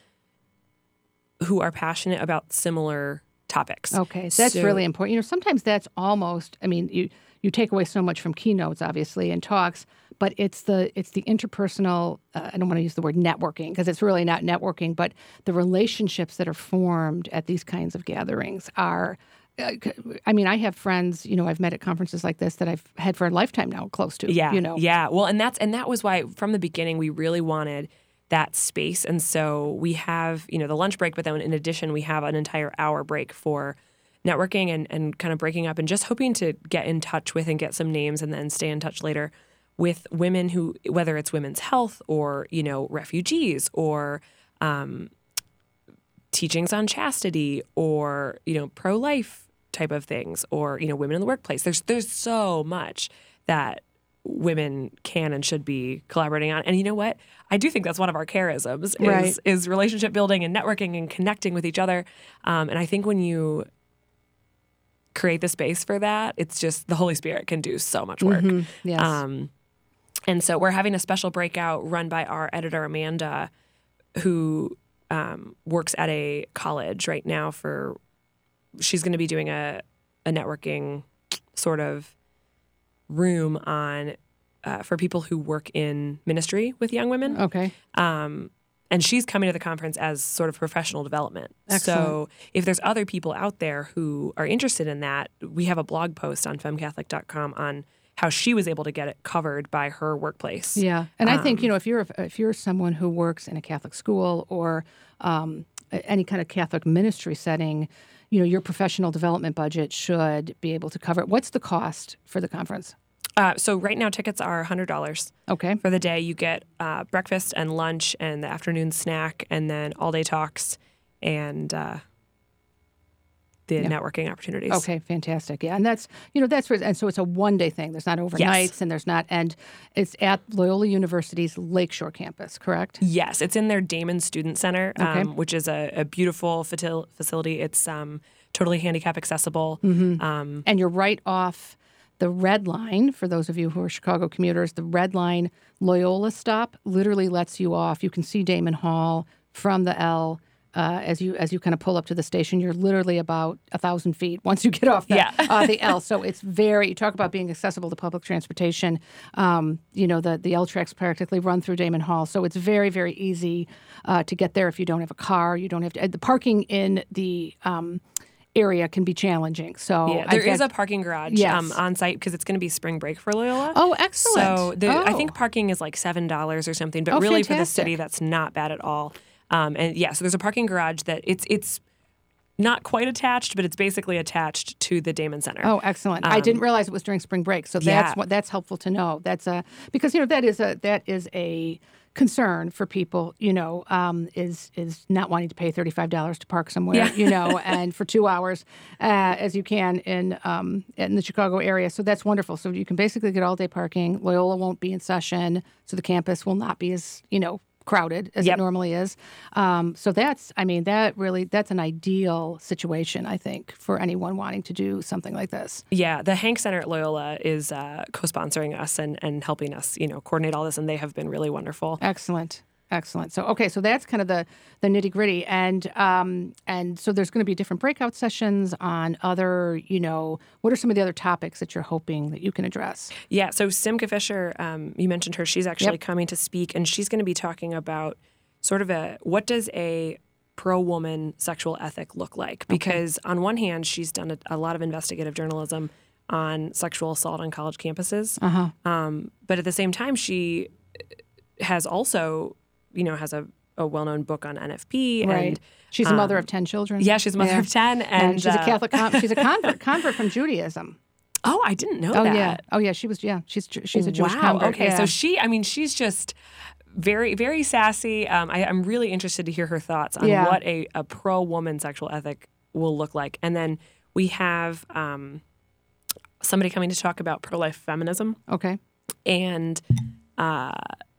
who are passionate about similar topics. Okay, that's So- really important. You know, sometimes that's almost. I mean, you you take away so much from keynotes, obviously, and talks, but it's the it's the interpersonal. Uh, I don't want to use the word networking because it's really not networking, but the relationships that are formed at these kinds of gatherings are. Uh, c- I mean, I have friends, you know, I've met at conferences like this that I've had for a lifetime now, close to. Yeah, you know. yeah. Well, and that's and that was why from the beginning we really wanted that space, and so we have you know the lunch break, but then in addition we have an entire hour break for networking and and kind of breaking up and just hoping to get in touch with and get some names and then stay in touch later with women who, whether it's women's health or you know refugees or um, teachings on chastity or you know pro-life type of things, or you know women in the workplace. There's there's so much that women can and should be collaborating on. And you know what? I do think that's one of our charisms is Right. is relationship building and networking and connecting with each other. Um, and I think when you create the space for that, it's just the Holy Spirit can do so much work. Yes. Um, and so we're having a special breakout run by our editor, Amanda, who um, works at a college right now for, she's going to be doing a, a networking sort of room on uh, for people who work in ministry with young women. Okay. Um, and she's coming to the conference as sort of professional development. Excellent. So if there's other people out there who are interested in that, we have a blog post on femme catholic dot com on how she was able to get it covered by her workplace. Yeah, and I think, Um, you know, if you're if you're someone who works in a Catholic school or um, any kind of Catholic ministry setting, you know, your professional development budget should be able to cover it. What's the cost for the conference? Uh, so right now tickets are one hundred dollars. Okay. For the day. You get uh, breakfast and lunch and the afternoon snack and then all-day talks and uh, the Yeah. networking opportunities. Okay, fantastic. Yeah, and that's, you know, that's where, and so it's a one-day thing. There's not overnights and there's not, and it's at Loyola University's Lakeshore campus, correct? Yes, it's in their Damon Student Center, Okay. um, which is a, a beautiful fatil- facility. It's um, totally handicap accessible. Mm-hmm. Um, And you're right off the Red Line. For those of you who are Chicago commuters, the Red Line Loyola stop literally lets you off. You can see Damon Hall from the L. Uh, as you as you kind of pull up to the station, you're literally about a thousand feet once you get off the, Yeah. uh, the L. So it's very, you talk about being accessible to public transportation. Um, you know, the, the L tracks practically run through Damon Hall. So it's very, very easy uh, to get there if you don't have a car. You don't have to, the parking in the um, area can be challenging. So yeah, there I've is had- a parking garage Yes. um, on site because it's going to be spring break for Loyola. Oh, excellent. So the, I Oh. think parking is like seven dollars or something, but Oh, really for the fantastic. city, that's not bad at all. Um, and yeah, so there's a parking garage that it's it's not quite attached, but it's basically attached to the Damon Center. Oh, excellent! I didn't realize it was during spring break, so that's yeah. what that's helpful to know. That's a because you know that is a that is a concern for people. You know, um, is is not wanting to pay thirty five dollars to park somewhere. Yeah. You know, and for two hours, uh, as you can in um, in the Chicago area. So that's wonderful. So you can basically get all day parking. Loyola won't be in session, so the campus will not be as you know. crowded as Yep. it normally is. Um, so that's, I mean, that really, that's an ideal situation, I think, for anyone wanting to do something like this. Yeah, the Hank Center at Loyola is uh, co-sponsoring us and, and helping us, you know, coordinate all this, and they have been really wonderful. Excellent. Excellent. So, okay, so that's kind of the, the nitty gritty. And um, and so there's going to be different breakout sessions on other, you know, what are some of the other topics that you're hoping that you can address? Yeah, so Simca Fisher, um, you mentioned her. She's actually Yep. coming to speak, and she's going to be talking about sort of a what does a pro-woman sexual ethic look like? Because on one hand, she's done a, a lot of investigative journalism on sexual assault on college campuses, Uh-huh. um, but at the same time, she has also, you know, has a, a well-known book on N F P. Right. And She's a mother um, of ten children. yeah, she's a mother of ten, and, And, she's a uh, Catholic, con- she's a convert, convert from Judaism. Oh, I didn't know Oh, that. yeah. Oh, yeah, she was, yeah, she's she's a Jewish wow. convert. Okay, yeah. so she, I mean, she's just very, very sassy. Um, I, I'm really interested to hear her thoughts on Yeah. what a, a pro-woman sexual ethic will look like. And then we have um, somebody coming to talk about pro-life feminism, Okay. and uh,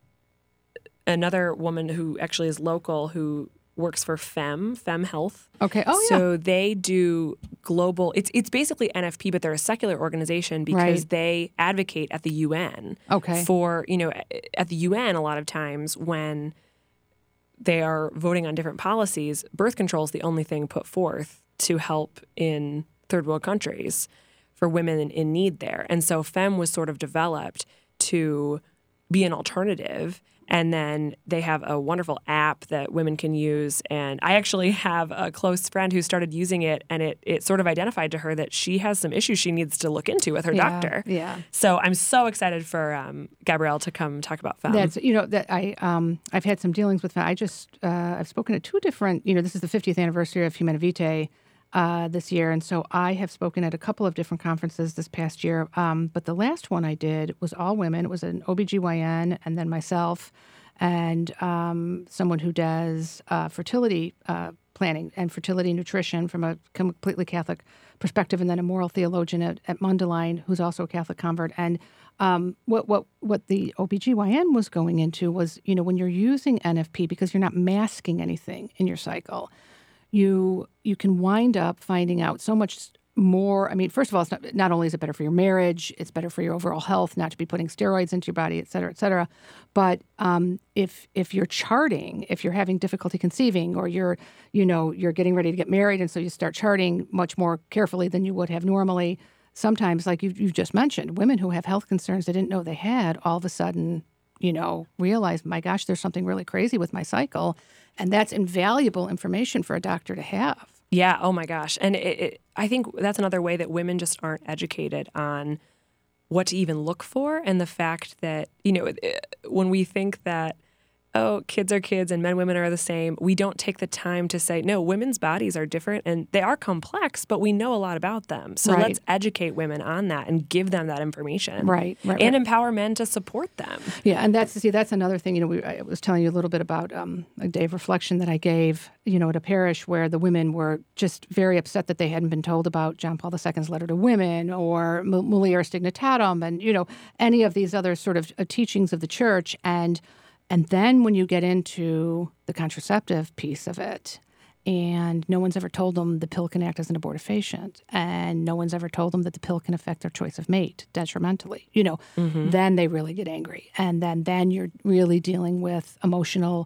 another woman who actually is local who works for Fem, Fem Health. Okay. Oh, yeah. So they do global, it's it's basically N F P, but they're a secular organization because Right. they advocate at the U N Okay. for, you know, at the U N a lot of times when they are voting on different policies, birth control is the only thing put forth to help in third world countries for women in, in need there. And so Fem was sort of developed to be an alternative. And then they have a wonderful app that women can use. And I actually have a close friend who started using it, and it, it sort of identified to her that she has some issues she needs to look into with her Yeah, doctor. yeah. So I'm so excited for um, Gabrielle to come talk about Fem. That's you know that I um I've had some dealings with. I just uh, I've spoken at two different. You know, this is the fiftieth anniversary of Humana Vitae uh, this year, and so I have spoken at a couple of different conferences this past year. Um, but the last one I did was all women. It was an O B G Y N, and then myself, and um, someone who does uh, fertility uh, planning and fertility nutrition from a completely Catholic perspective, and then a moral theologian at, at Mundelein who's also a Catholic convert. And um, what what what the O B G Y N was going into was, you know, when you're using N F P, because you're not masking anything in your cycle, you you can wind up finding out so much more. I mean, first of all, it's not, not only is it better for your marriage, it's better for your overall health, not to be putting steroids into your body, et cetera, et cetera. But um, if if you're charting, if you're having difficulty conceiving, or you're, you know, you're getting ready to get married, and so you start charting much more carefully than you would have normally, sometimes, like you you just mentioned, women who have health concerns they didn't know they had, all of a sudden, you know, realize, my gosh, there's something really crazy with my cycle. And that's invaluable information for a doctor to have. Yeah. Oh, my gosh. And it, it, I think that's another way that women just aren't educated on what to even look for. And the fact that, you know, when we think that, oh, kids are kids and men, women are the same, we don't take the time to say, no, women's bodies are different and they are complex, but we know a lot about them. So Right. let's educate women on that and give them that information. Right, right, And right. empower men to support them. Yeah, and that's see, that's another thing. You know, we, I was telling you a little bit about um, a day of reflection that I gave, you know, at a parish where the women were just very upset that they hadn't been told about John Paul the Second's letter to women or Mulieris Dignitatum, and you know, any of these other sort of uh, teachings of the church. And and then when you get into the contraceptive piece of it, and no one's ever told them the pill can act as an abortifacient, and no one's ever told them that the pill can affect their choice of mate detrimentally, you know, Mm-hmm. then they really get angry. And then, then you're really dealing with emotional,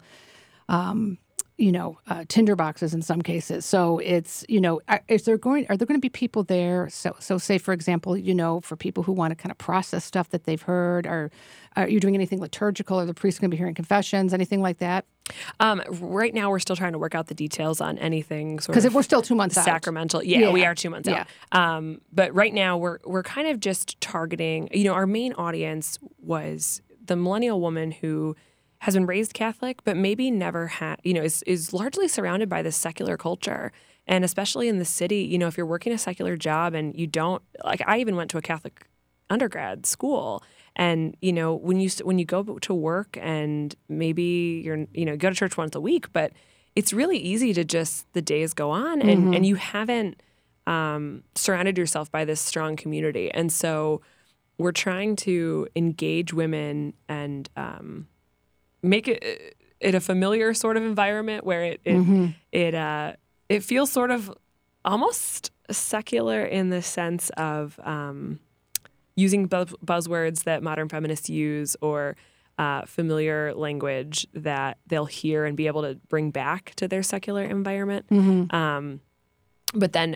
um, you know, uh, tinderboxes in some cases. So it's, you know, are, is there going, are there going to be people there? So, so say, for example, you know, for people who want to kind of process stuff that they've heard, or are you doing anything liturgical? Are the priests going to be hearing confessions, anything like that? Um, right now, we're still trying to work out the details on anything sort Because of we're still two months out. sacramental. Yeah, Yeah. we are two months Yeah. out. Um, but right now, we're we're kind of just targeting. You know, our main audience was the millennial woman who has been raised Catholic, but maybe never had. You know, is is largely surrounded by this secular culture, and especially in the city. You know, if you're working a secular job and you don't like, I even went to a Catholic undergrad school. And, you know, when you when you go to work and maybe you're, you know, go to church once a week, but it's really easy to just, the days go on and, Mm-hmm. and you haven't um, surrounded yourself by this strong community. And so we're trying to engage women and um, make it, it a familiar sort of environment where it, it, Mm-hmm. it, uh, it feels sort of almost secular in the sense of, um, using buzz- buzzwords that modern feminists use or uh, familiar language that they'll hear and be able to bring back to their secular environment. Mm-hmm. Um, but then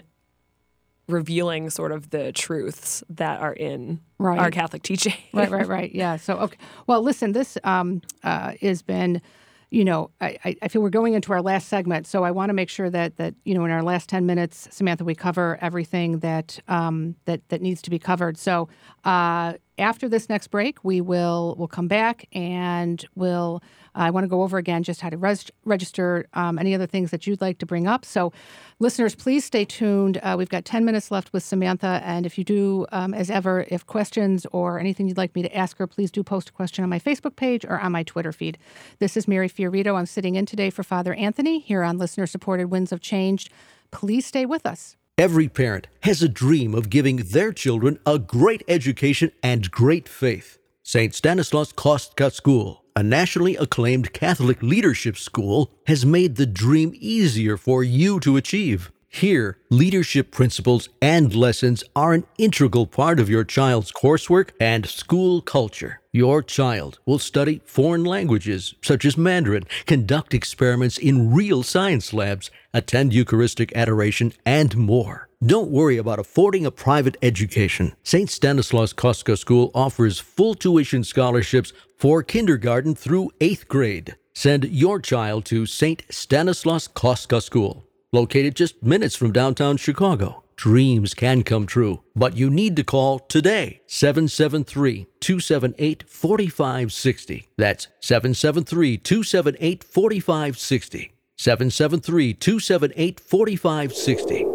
revealing sort of the truths that are in Right. our Catholic teaching. Right, right, right. Yeah. So, okay. Well, listen, this um, uh, has been, you know, I, I- I feel we're going into our last segment. So I want to make sure that, that, you know, in our last ten minutes, Samantha, we cover everything that um, that that needs to be covered. So uh, after this next break, we will we'll come back and we'll, I want to go over again just how to res- register, um, any other things that you'd like to bring up. So listeners, please stay tuned. Uh, we've got ten minutes left with Samantha. And if you do, um, as ever, if questions or anything you'd like me to ask her, please do post a question on my Facebook page or on my Twitter feed. This is Mary Fiorito. I'm sitting in today for Father Anthony here on listener-supported Winds of Change. Please stay with us. Every parent has a dream of giving their children a great education and great faith. Saint Stanislaus Kostka School, a nationally acclaimed Catholic leadership school, has made the dream easier for you to achieve. Here, leadership principles and lessons are an integral part of your child's coursework and school culture. Your child will study foreign languages, such as Mandarin, conduct experiments in real science labs, attend Eucharistic adoration, and more. Don't worry about affording a private education. Saint Stanislaus Kostka School offers full tuition scholarships for kindergarten through eighth grade. Send your child to Saint Stanislaus Kostka School, located just minutes from downtown Chicago. Dreams can come true, but you need to call today, seven seven three, two seven eight, four five six zero. That's seven seven three, two seven eight, four five six zero. seven seven three, two seven eight, four five six zero.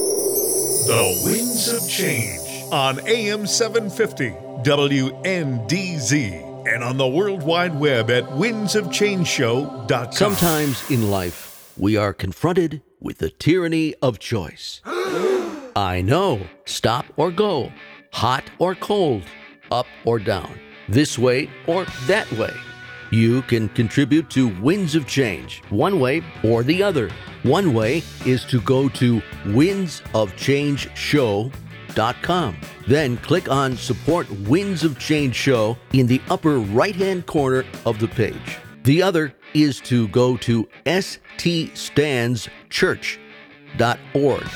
The Winds of Change on A M seven fifty W N D Z and on the World Wide Web at winds of change show dot com. Sometimes in life, we are confronted with the tyranny of choice. I know. Stop or go. Hot or cold. Up or down. This way or that way. You can contribute to Winds of Change, one way or the other. One way is to go to winds of change show dot com. Then click on Support Winds of Change Show in the upper right-hand corner of the page. The other is to go to s t stands church dot org.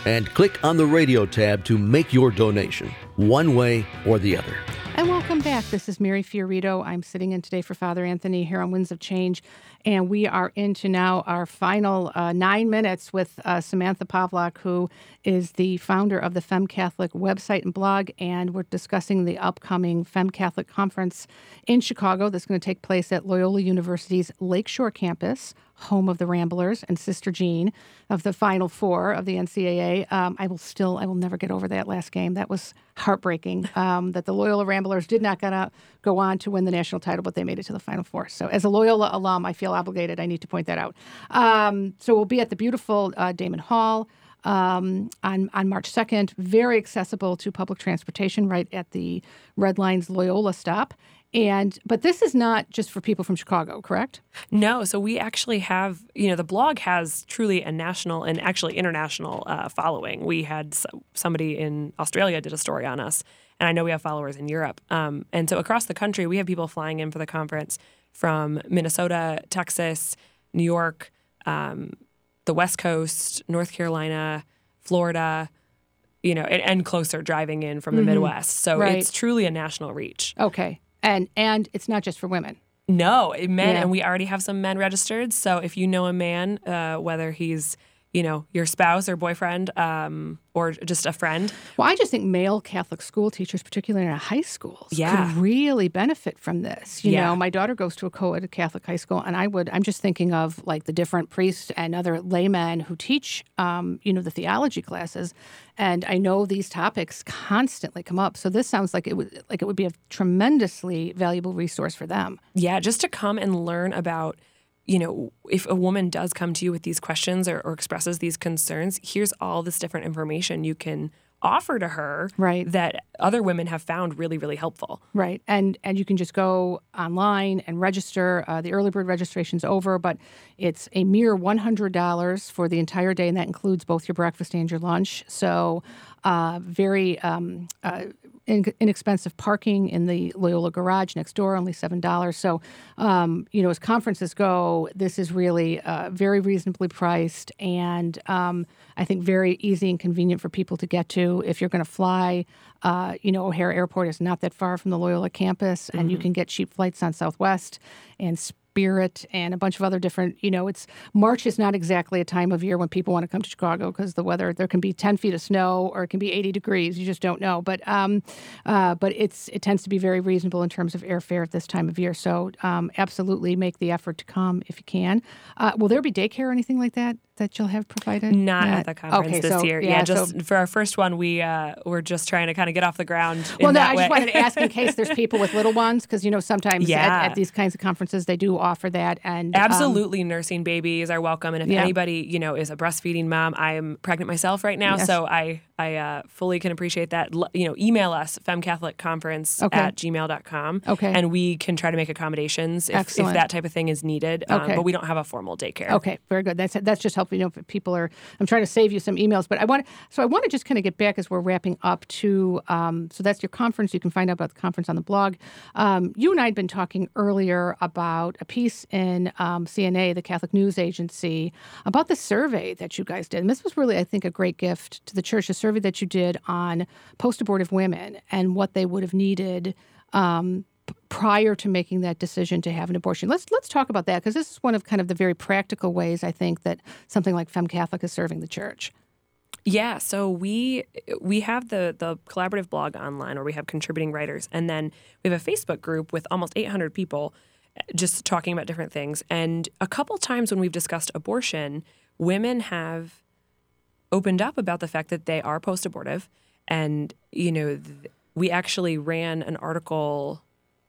and click on the radio tab to make your donation, one way or the other. And welcome back. This is Mary Fiorito. I'm sitting in today for Father Anthony here on Winds of Change, and we are into now our final uh, nine minutes with uh, Samantha Pavlak, who is the founder of the Femme Catholic website and blog, and we're discussing the upcoming Femme Catholic Conference in Chicago that's going to take place at Loyola University's Lakeshore campus, home of the Ramblers and Sister Jean of the Final Four of the N C double A. Um, I will still, I will never get over that last game. That was heartbreaking um, that the Loyola Ramblers did not get out, go on to win the national title, but they made it to the Final Four. So as a Loyola alum, I feel obligated. I need to point that out. Um, so we'll be at the beautiful uh, Damon Hall um, on, on March second, very accessible to public transportation right at the Red Line's Loyola stop. And but this is not just for people from Chicago, correct? No. So we actually have, you know, the blog has truly a national and actually international uh, following. We had somebody in Australia did a story on us, and I know we have followers in Europe. Um, and so across the country, we have people flying in for the conference from Minnesota, Texas, New York, um, the West Coast, North Carolina, Florida, you know, and, and closer driving in from the mm-hmm. Midwest. So right. It's truly a national reach. Okay. And and it's not just for women. No, men, yeah. and we already have some men registered. So if you know a man, uh, whether he's, you know, your spouse or boyfriend um, or just a friend. Well, I just think male Catholic school teachers, particularly in our high schools, yeah. could really benefit from this. You yeah. know, my daughter goes to a co-ed Catholic high school, and I would, I'm just thinking of like the different priests and other laymen who teach, um, you know, the theology classes. And I know these topics constantly come up. So this sounds like it would, like it would be a tremendously valuable resource for them. Yeah, just to come and learn about, you know, if a woman does come to you with these questions or, or expresses these concerns, here's all this different information you can offer to her right. that other women have found really, really helpful. Right. And and you can just go online and register. Uh, the early bird registration's over, but it's a mere one hundred dollars for the entire day, and that includes both your breakfast and your lunch. So uh, very um, uh, in- inexpensive parking in the Loyola garage next door, only seven dollars. So, um, you know, as conferences go, this is really uh, very reasonably priced and um, I think very easy and convenient for people to get to. If you're going to fly, uh, you know, O'Hare Airport is not that far from the Loyola campus, and mm-hmm. you can get cheap flights on Southwest and Spirit and a bunch of other different, you know, it's March is not exactly a time of year when people want to come to Chicago because the weather, there can be ten feet of snow or it can be eighty degrees. You just don't know. But um, uh, but it's it tends to be very reasonable in terms of airfare at this time of year. So um, absolutely make the effort to come if you can. Uh, will there be daycare or anything like that that you'll have provided? Not Not at the conference okay, this so, year. Yeah, Yeah, just so, for our first one, we uh, we're just trying to kind of get off the ground. Well, in no, that I just way. wanted to ask in case there's people with little ones, because you know sometimes Yeah. at, at these kinds of conferences they do offer that. And Absolutely, um, nursing babies are welcome, and if Yeah. anybody you know is a breastfeeding mom, I am pregnant myself right now, Yes. so I I uh, fully can appreciate that. L- you know, email us femcatholicconference Okay. at gmail dot com, Okay. and we can try to make accommodations if, if Excellent. that type of thing is needed. Um, Okay. but we don't have a formal daycare. Okay, very good. That's that's just helpful. You know, if people are. I'm trying to save you some emails, but I want so I want to just kind of get back as we're wrapping up to. Um, so that's your conference. You can find out about the conference on the blog. Um, you and I had been talking earlier about a piece in um, C N A, the Catholic News Agency, about the survey that you guys did. And this was really, I think, a great gift to the church. A survey that you did on post-abortive women and what they would have needed. Um, prior to making that decision to have an abortion. Let's let's talk about that, because this is one of kind of the very practical ways I think that something like Femme Catholic is serving the church. Yeah, so we we have the the collaborative blog online where we have contributing writers, and then we have a Facebook group with almost eight hundred people just talking about different things. And a couple times when we've discussed abortion, women have opened up about the fact that they are post-abortive. And, you know, th- we actually ran an article,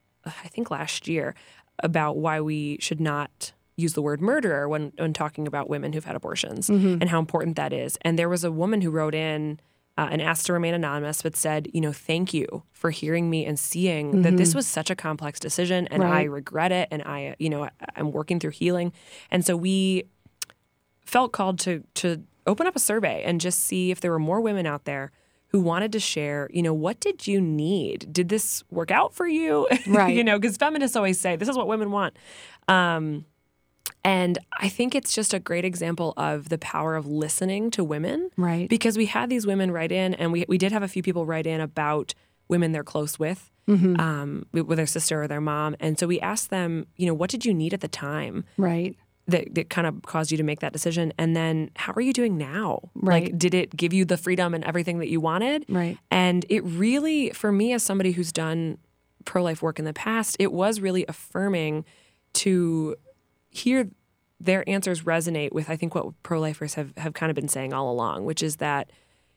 I think last year, about why we should not use the word murderer when, when talking about women who've had abortions mm-hmm. and how important that is. And there was a woman who wrote in uh, and asked to remain anonymous, but said, you know, thank you for hearing me and seeing mm-hmm. that this was such a complex decision, and right. I regret it, and I, you know, I, I'm working through healing. And so we felt called to to open up a survey and just see if there were more women out there who wanted to share, you know, what did you need? Did this work out for you? Right. You know, because feminists always say, this is what women want. Um, And I think it's just a great example of the power of listening to women. Right. Because we had these women write in, and we we did have a few people write in about women they're close with, Mm-hmm. um, with their sister or their mom. And so we asked them, you know, what did you need at the time Right. that, that kind of caused you to make that decision? And then how are you doing now? Right. Like, did it give you the freedom and everything that you wanted? Right. And it really, for me as somebody who's done pro-life work in the past, it was really affirming to hear their answers resonate with, I think, what pro-lifers have, have kind of been saying all along, which is that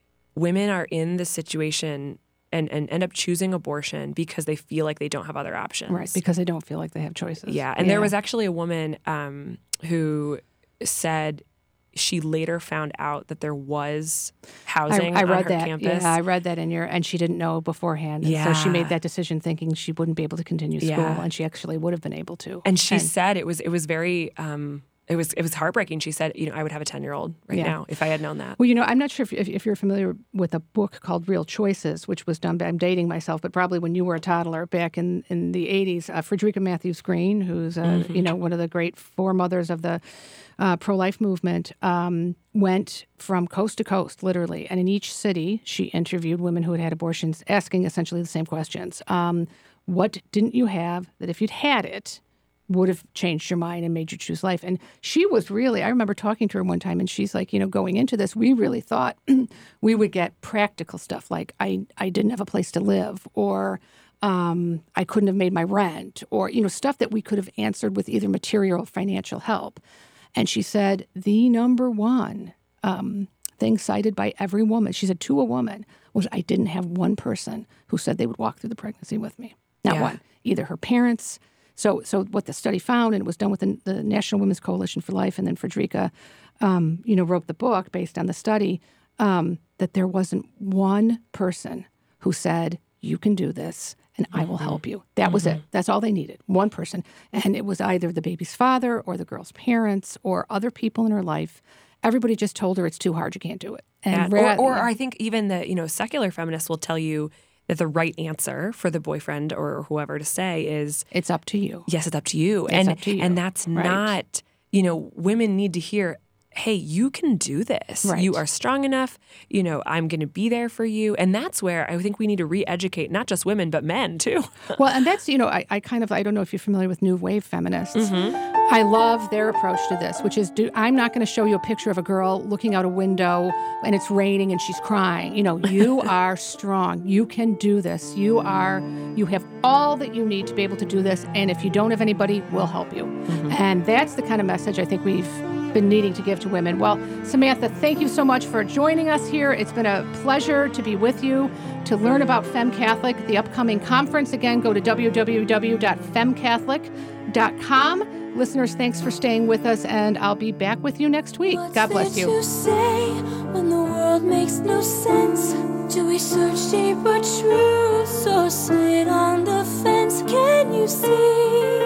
women are in this situation and, and end up choosing abortion because they feel like they don't have other options. Right. Because they don't feel like they have choices. Yeah. And there was actually a woman um, who said she later found out that there was housing I, I on read her that. campus. Yeah, I read that in your, and she didn't know beforehand. And so she Yeah. made that decision thinking she wouldn't be able to continue school, Yeah. and she actually would have been able to. And she said it was it was very um, it was it was heartbreaking. She said, you know, I would have a ten-year-old right Yeah. now if I had known that. Well, you know, I'm not sure if, if, if you're familiar with a book called Real Choices, which was done by, I'm dating myself, but probably when you were a toddler back in, in the eighties. Uh, Frederica Matthews Green, who's, uh, Mm-hmm. you know, one of the great foremothers of the uh, pro-life movement, um, went from coast to coast, literally. And in each city, she interviewed women who had had abortions, asking essentially the same questions. Um, what didn't you have that if you'd had it, would have changed your mind and made you choose life? And she was really, I remember talking to her one time, and she's like, you know, going into this, we really thought we would get practical stuff like I, I didn't have a place to live, or um, I couldn't have made my rent, or, you know, stuff that we could have answered with either material or financial help. And she said the number one um, thing cited by every woman, she said to a woman, was I didn't have one person who said they would walk through the pregnancy with me. Not Yeah. one. Either her parents. So so what the study found, and it was done with the, the National Women's Coalition for Life, and then Frederica, um, you know, wrote the book based on the study, um, that there wasn't one person who said, you can do this, and I will help you. That was it. That's all they needed, one person. And it was either the baby's father or the girl's parents or other people in her life. Everybody just told her it's too hard, you can't do it. And Yeah. ra- Or, or I think even the, you know, secular feminists will tell you that the right answer for the boyfriend or whoever to say is, it's up to you. yes, it's up to you. It's and up to you. and that's Right. not, you know, women need to hear, hey, you can do this. Right. You are strong enough. You know, I'm going to be there for you. And that's where I think we need to re-educate not just women, but men too. Well, and that's, you know, I, I kind of, I don't know if you're familiar with New Wave feminists. Mm-hmm. I love their approach to this, which is, do, I'm not going to show you a picture of a girl looking out a window and it's raining and she's crying. You know, you are strong. You can do this. You are, you have all that you need to be able to do this. And if you don't have anybody, we'll help you. Mm-hmm. And that's the kind of message I think we've been needing to give to women. Well, Samantha, thank you so much for joining us here. It's been a pleasure to be with you, to learn about Femme Catholic, the upcoming conference. Again, go to w w w dot femme catholic dot com. Listeners, thanks for staying with us, and I'll be back with you next week. What's God bless there you. to say when the world makes no sense? Do we search deeper truths or sit on the fence? Can you see?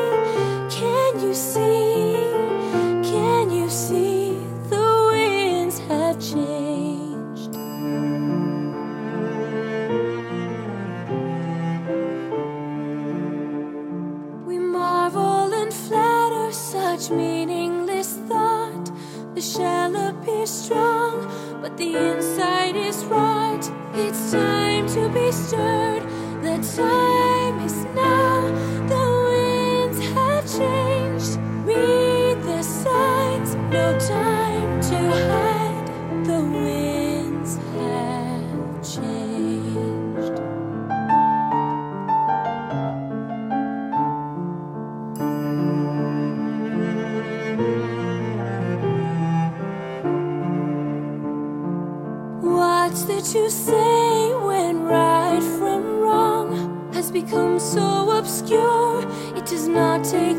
Can you see? Can you see the winds have changed? We marvel and flatter such meaningless thought. The shell appears strong, but the inside is rot. It's time to be stirred. The time is now. The winds have changed. Read the signs. No time to hide. The winds have changed. What's there to say when right from wrong has become so obscure? It does not take